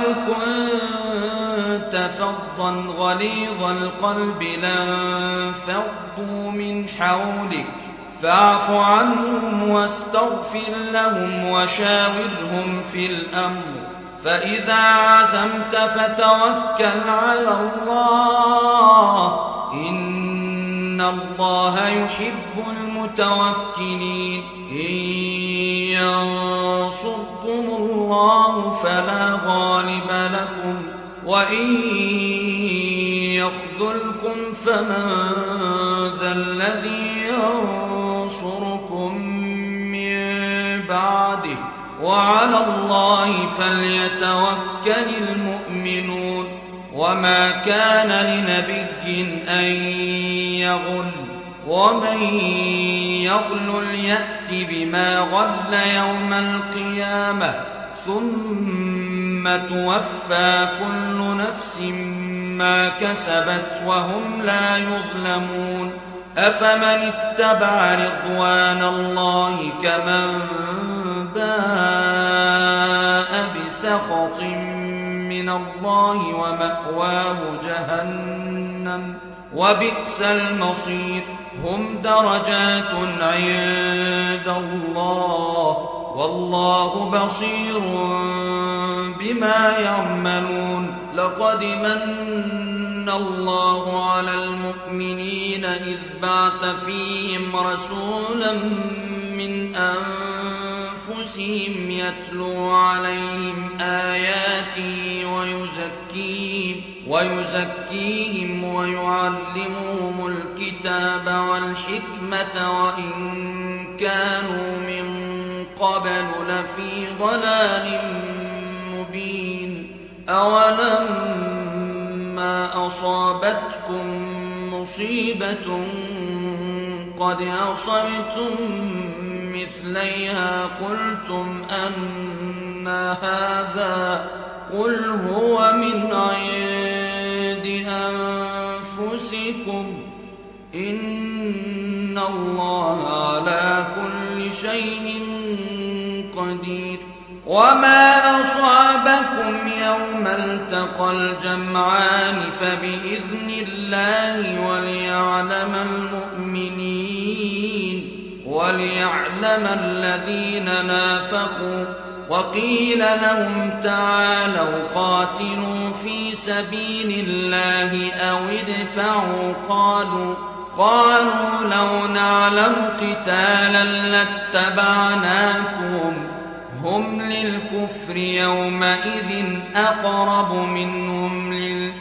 كنت فظا غليظ القلب لانفضوا من حولك فاعف عنهم واستغفر لهم وشاورهم في الأمر فإذا عزمت فتوكل على الله إن الله يحب المتوكلين. إن ينصركم الله فلا غالب لكم وإن يخذلكم فمن ذا الذي ينصركم من بعده وعلى الله فليتوكل المؤمنون. وما كان لنبي أن يغل ومن يغل يأت بما غل يوم القيامة ثم توفى كل نفس ما كسبت وهم لا يظلمون أفمن اتبع رضوان الله كمن باء بسخط من الله ومأواه جهنم وبئس المصير هم درجات عند الله والله بصير بما يعملون لقد من الله على المؤمنين إذ بعث فيهم رسولا من أنفسهم يتلو عليهم آياته ويزكيهم, ويزكيهم ويعلمهم الكتاب والحكمة وإن كانوا من قبل لفي ضلال مبين أولما أصابتكم مصيبة قد أصبتم مثليها قلتم أن هذا قل هو من عند أنفسكم إن الله على كل شيء قدير وما أصابكم يوم التقى الجمعان فبإذن الله وليعلم المؤمنين وليعلم الذين نافقوا وقيل لهم تعالوا قاتلوا في سبيل الله أو ادفعوا قالوا قالوا لو نعلم قتالا لاتبعناكم هم للكفر يومئذ أقرب منهم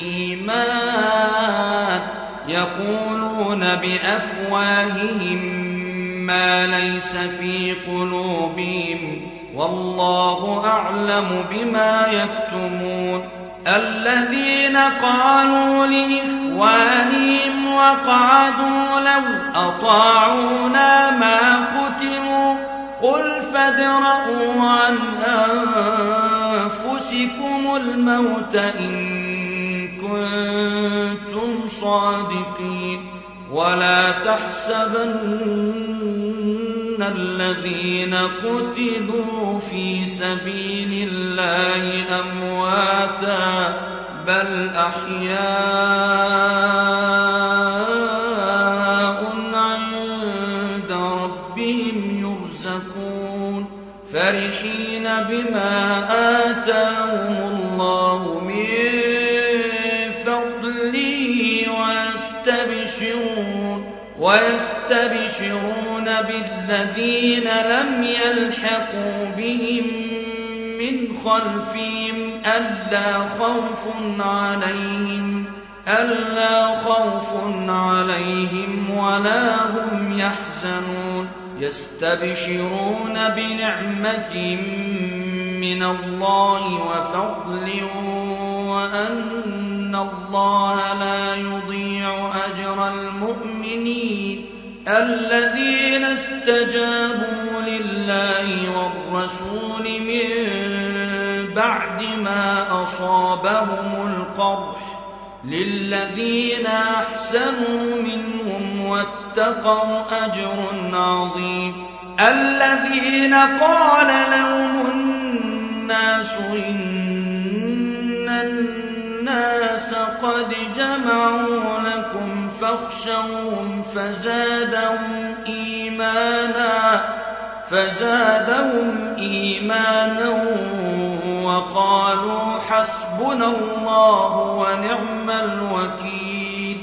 للإيمان يقولون بأفواههم ما ليس في قلوبهم والله أعلم بما يكتمون الذين قالوا لإخوانهم وقعدوا لو أطاعونا ما قتلوا قل فادرءوا عن أنفسكم الموت إن كنتم صادقين ولا تحسبن الذين قتلوا في سبيل الله أمواتا بل أحياء عند ربهم يرزقون فرحين بما آتاهم الله من فضله ويستبشرون ويستبشرون بالذين لم يلحقوا بهم من خلفهم ألا خوف عليهم ألا خوف عليهم ولا هم يحزنون يستبشرون بنعمة من الله وفضل وأن الله لا يضيع أجر المؤمنين الذين استجابوا لله والرسول من بعد ما أصابهم القرح للذين أحسنوا منهم واتقوا أجر عظيم الذين قال لهم الناس إن الناس قد جمعوا لكم فاخشوهم فزادهم إيمانا فزادهم إيمانا وقالوا حسبنا الله ونعم الوكيل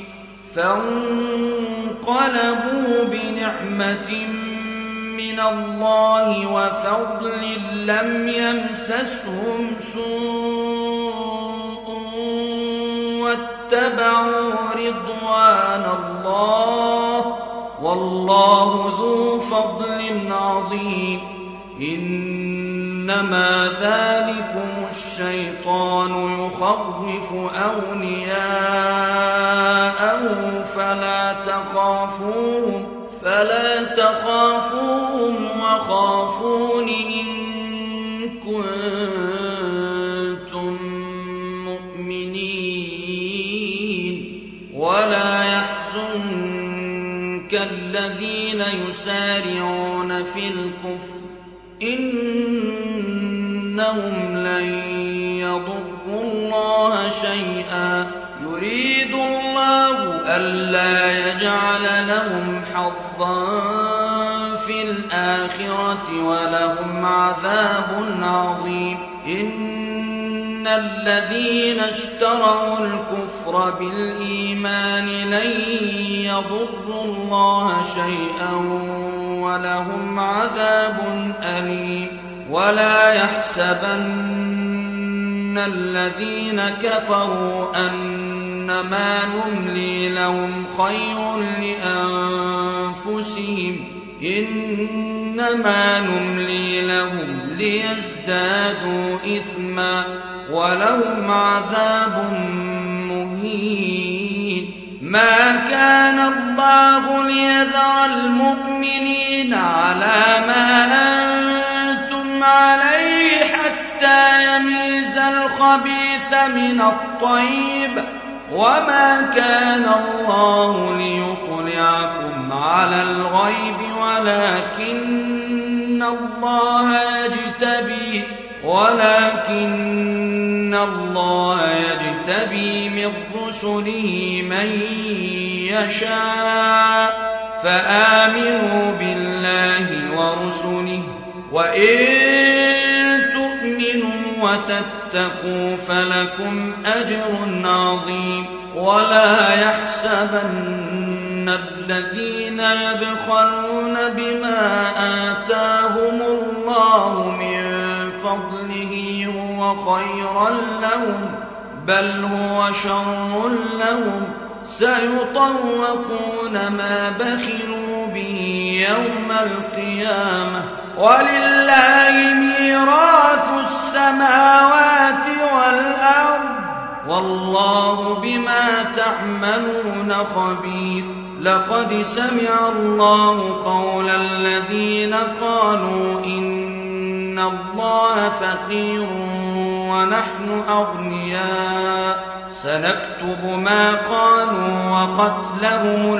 فانقلبوا بنعمة من الله وفضل لم يمسسهم سوء واتبعوا رضوان الله والله ذو فضل عظيم إنما ذلكم الشيطان الشيطان يخوف أولياءه فلا تخافوهم فلا تخافوهم وخافون إن كنتم مؤمنين ولا يحزنك الذين يسارعون في الكفر إنهم لن يضروا الله شيئا يريد الله ألا يجعل لهم حظا في الآخرة ولهم عذاب عظيم إن الذين اشتروا الكفر بالإيمان لن يضروا الله شيئا ولهم عذاب أليم ولا يحسبن الذين كفروا أنما نملي لهم خير لأنفسهم إنما نملي لهم ليزدادوا إثما ولهم عذاب مهين ما كان الله ليذر المؤمنين على ما أنتم عليه حتى يميز الخبيث من الطيب وما كان الله ليطلعكم على الغيب ولكن الله يجتبي ولكن الله يجتبي من رسله من يشاء فآمنوا بالله ورسله وإن تؤمنوا وتتقوا فلكم أجر عظيم ولا يحسبن الذين يبخلون بما آتاهم الله من فضله هو خيرا لهم بل هو شر لهم سيطوقون ما بخلوا به يوم القيامة ولله ميراث السماوات والأرض والله بما تعملون خبير لقد سمع الله قول الذين قالوا إن الله فقير ونحن أغنياء سنكتب ما قالوا وقتلهم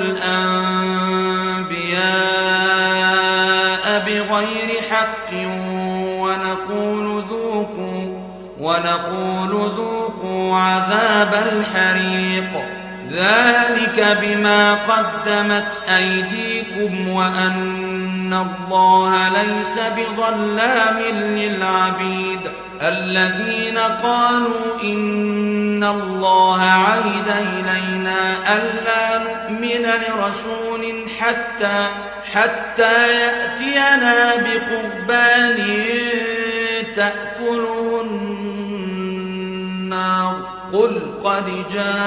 الأنبياء بغير حق ونقول ذوقوا ونقول ذوقوا عذاب الحريق ذلك بما قدمت أيديكم وأن الله ليس بظلام للعبيد الذين قالوا إن الله عهد إلينا ألا نؤمن لرسول حتى حتى يأتينا بقربان تأكله النار قل قد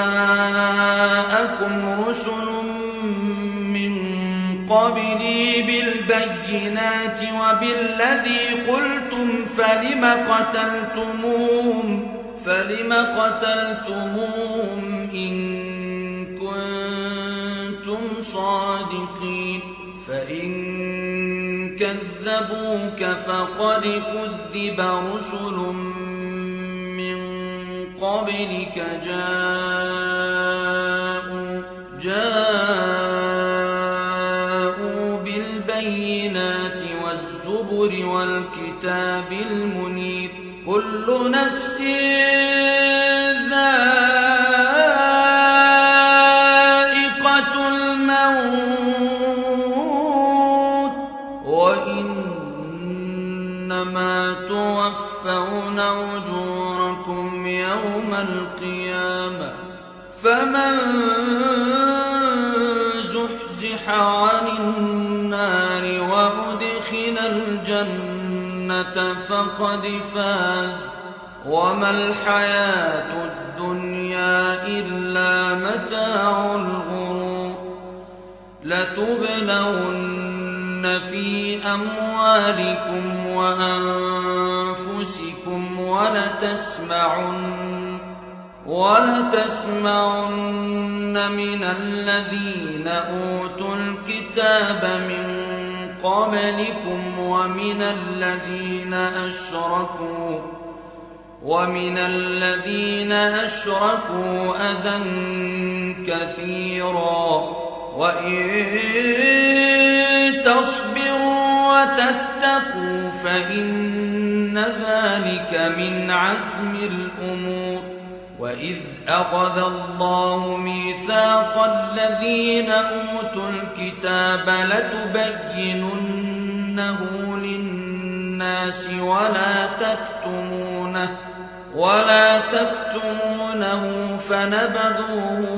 جاءكم رسل من قبلي بالبينات وبالذي قلتم فلم قتلتموهم فلم قتلتموهم إن كنتم صادقين فإن كذبوك فقد كذب رسل من قبلك جاءوا جاءوا بالبينات والزبر والكتاب المنير كل نفس ذائقة الموت وإنما توفون أجوركم يوم القيامة فمن زحزح عن النار وأدخل الجنة فقد فاز وما الحياة الدنيا إلا متاع الغرور لتبلون في أموالكم وأنفسكم أنفسكم ولتسمعن ولتسمعن من الذين أوتوا الكتاب من قبلكم ومن الذين أشركوا ومن الذين أشركوا أذى كثيرا وإن تصبروا وتتقوا فإن ذلك من عزم الأمور. وإذ أخذ الله ميثاق الذين أوتوا الكتاب لتبيننه للناس ولا تكتمونه ولا تكتمونه فنبذوه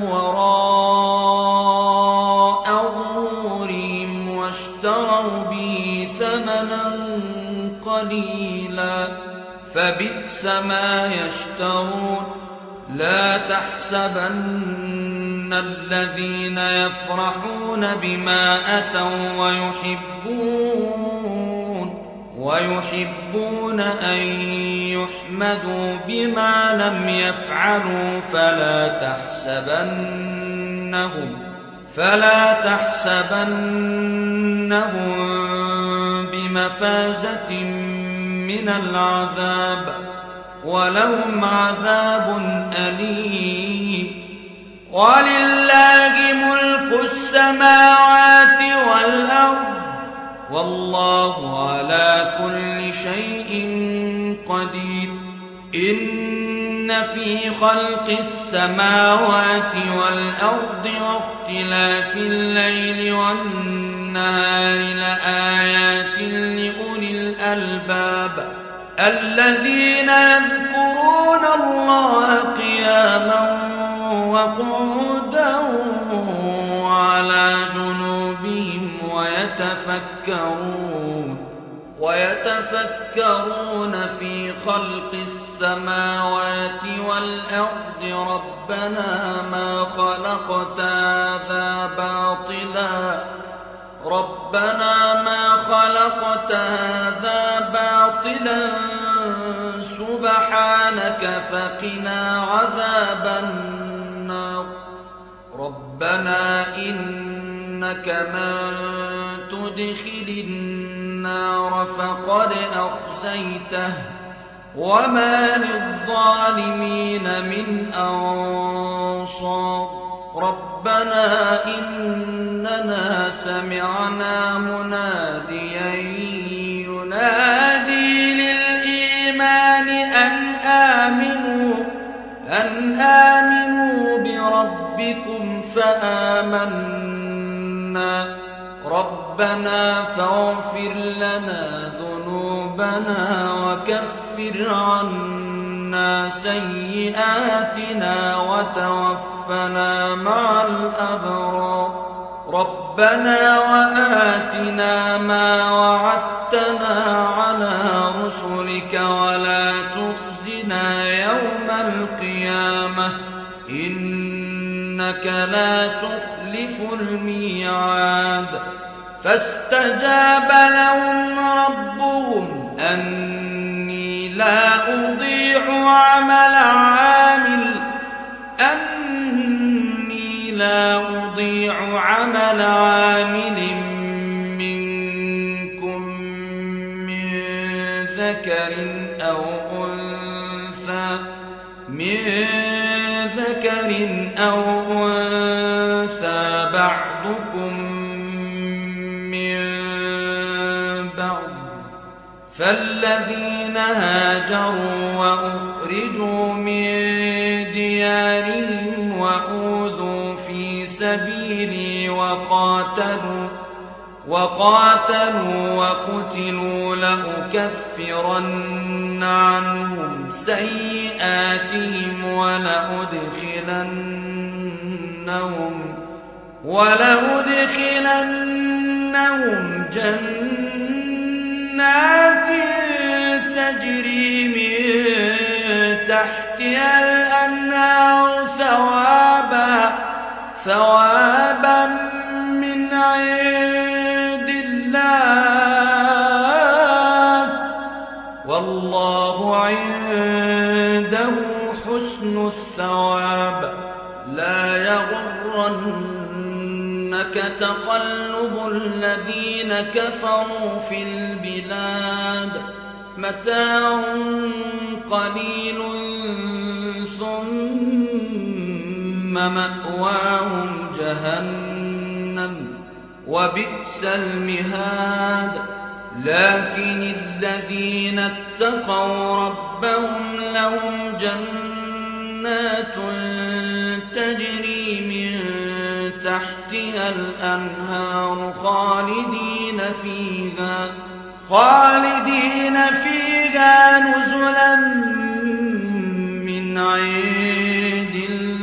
وراء ظهورهم واشتروا به ثمنا قليلا فبئس ما يشترون. لا تحسبن الذين يفرحون بما أتوا ويحبون ويحبون أن يحمدوا بما لم يفعلوا فلا تحسبنهم فلا تحسبنهم بمفازة من العذاب ولهم عذاب أليم. ولله ملك السماوات والأرض والله على كل شيء قدير. إن في خلق السماوات والأرض واختلاف الليل والنهار لآيات لأولي الألباب الذين يذكرون الله قياما وقعودا وعلى جنوبهم ويتفكرون ويتفكرون في خلق السماوات والأرض ربنا ما خلقت هذا باطلا ربنا ما خلقت هذا باطلا سبحانك فقنا عذاب النار. ربنا إنك من تدخل النار فقد أخزيته وما للظالمين من أنصار. ربنا إننا سمعنا مناديا ينادي للإيمان أن آمنوا أن آمنوا بربكم فآمنا. ربنا فاغفر لنا ذنوبنا وكفر عنا سيئاتنا وتوفنا مع الأبرار. ربنا وآتنا ما وعدتنا على رسلك ولا تخزنا يوم القيامة إنك لا تخلف الميعاد. فاستجاب لهم ربهم أني لا أضيع عمل عامل أني لا أضيع عمل عامل منكم من ذكر أو أنثى من ذكر أو أنثى بعضكم من بعض. فالذين هاجروا وأخرجوا من ديارهم وأوذوا في سبيلي وقاتلوا وقاتلوا وقتلوا لأكفرن عنهم سيئاتهم ولأدخلنهم ولأدخلنهم جنات تجري من تحتها الأنهار ثوابا ثوابا من عند الله والله يغرنك تقلب الذين كفروا في البلاد متاع قليل ثم مأواهم جهنم وبئس المهاد لكن الذين اتقوا ربهم لهم جنات تجري من تحتها الأنهار خالدين فيها خالدين فيها نزلا من عند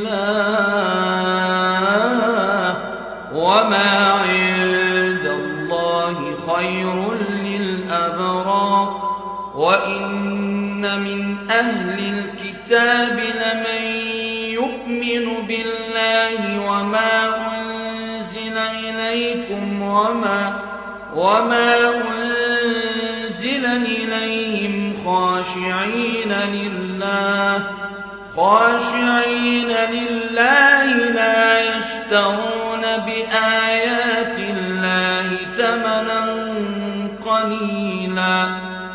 الله وما عند الله خير للأبرار وإن من أهل الكتاب لمن يؤمن بالله وما أنزل إليكم وما وما أنزل إليهم خاشعين لله خاشعين لله لا يشترون بآيات الله ثمنا قليلا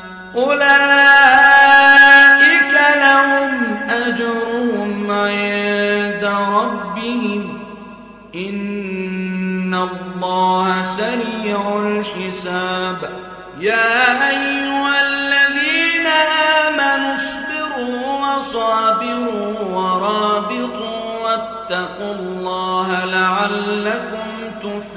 أولئك لهم أجرهم عند ربهم إن الله سريع الحساب يا أيها الذين آمنوا اصبروا وصابروا ورابطوا واتقوا الله لعلكم تفلحون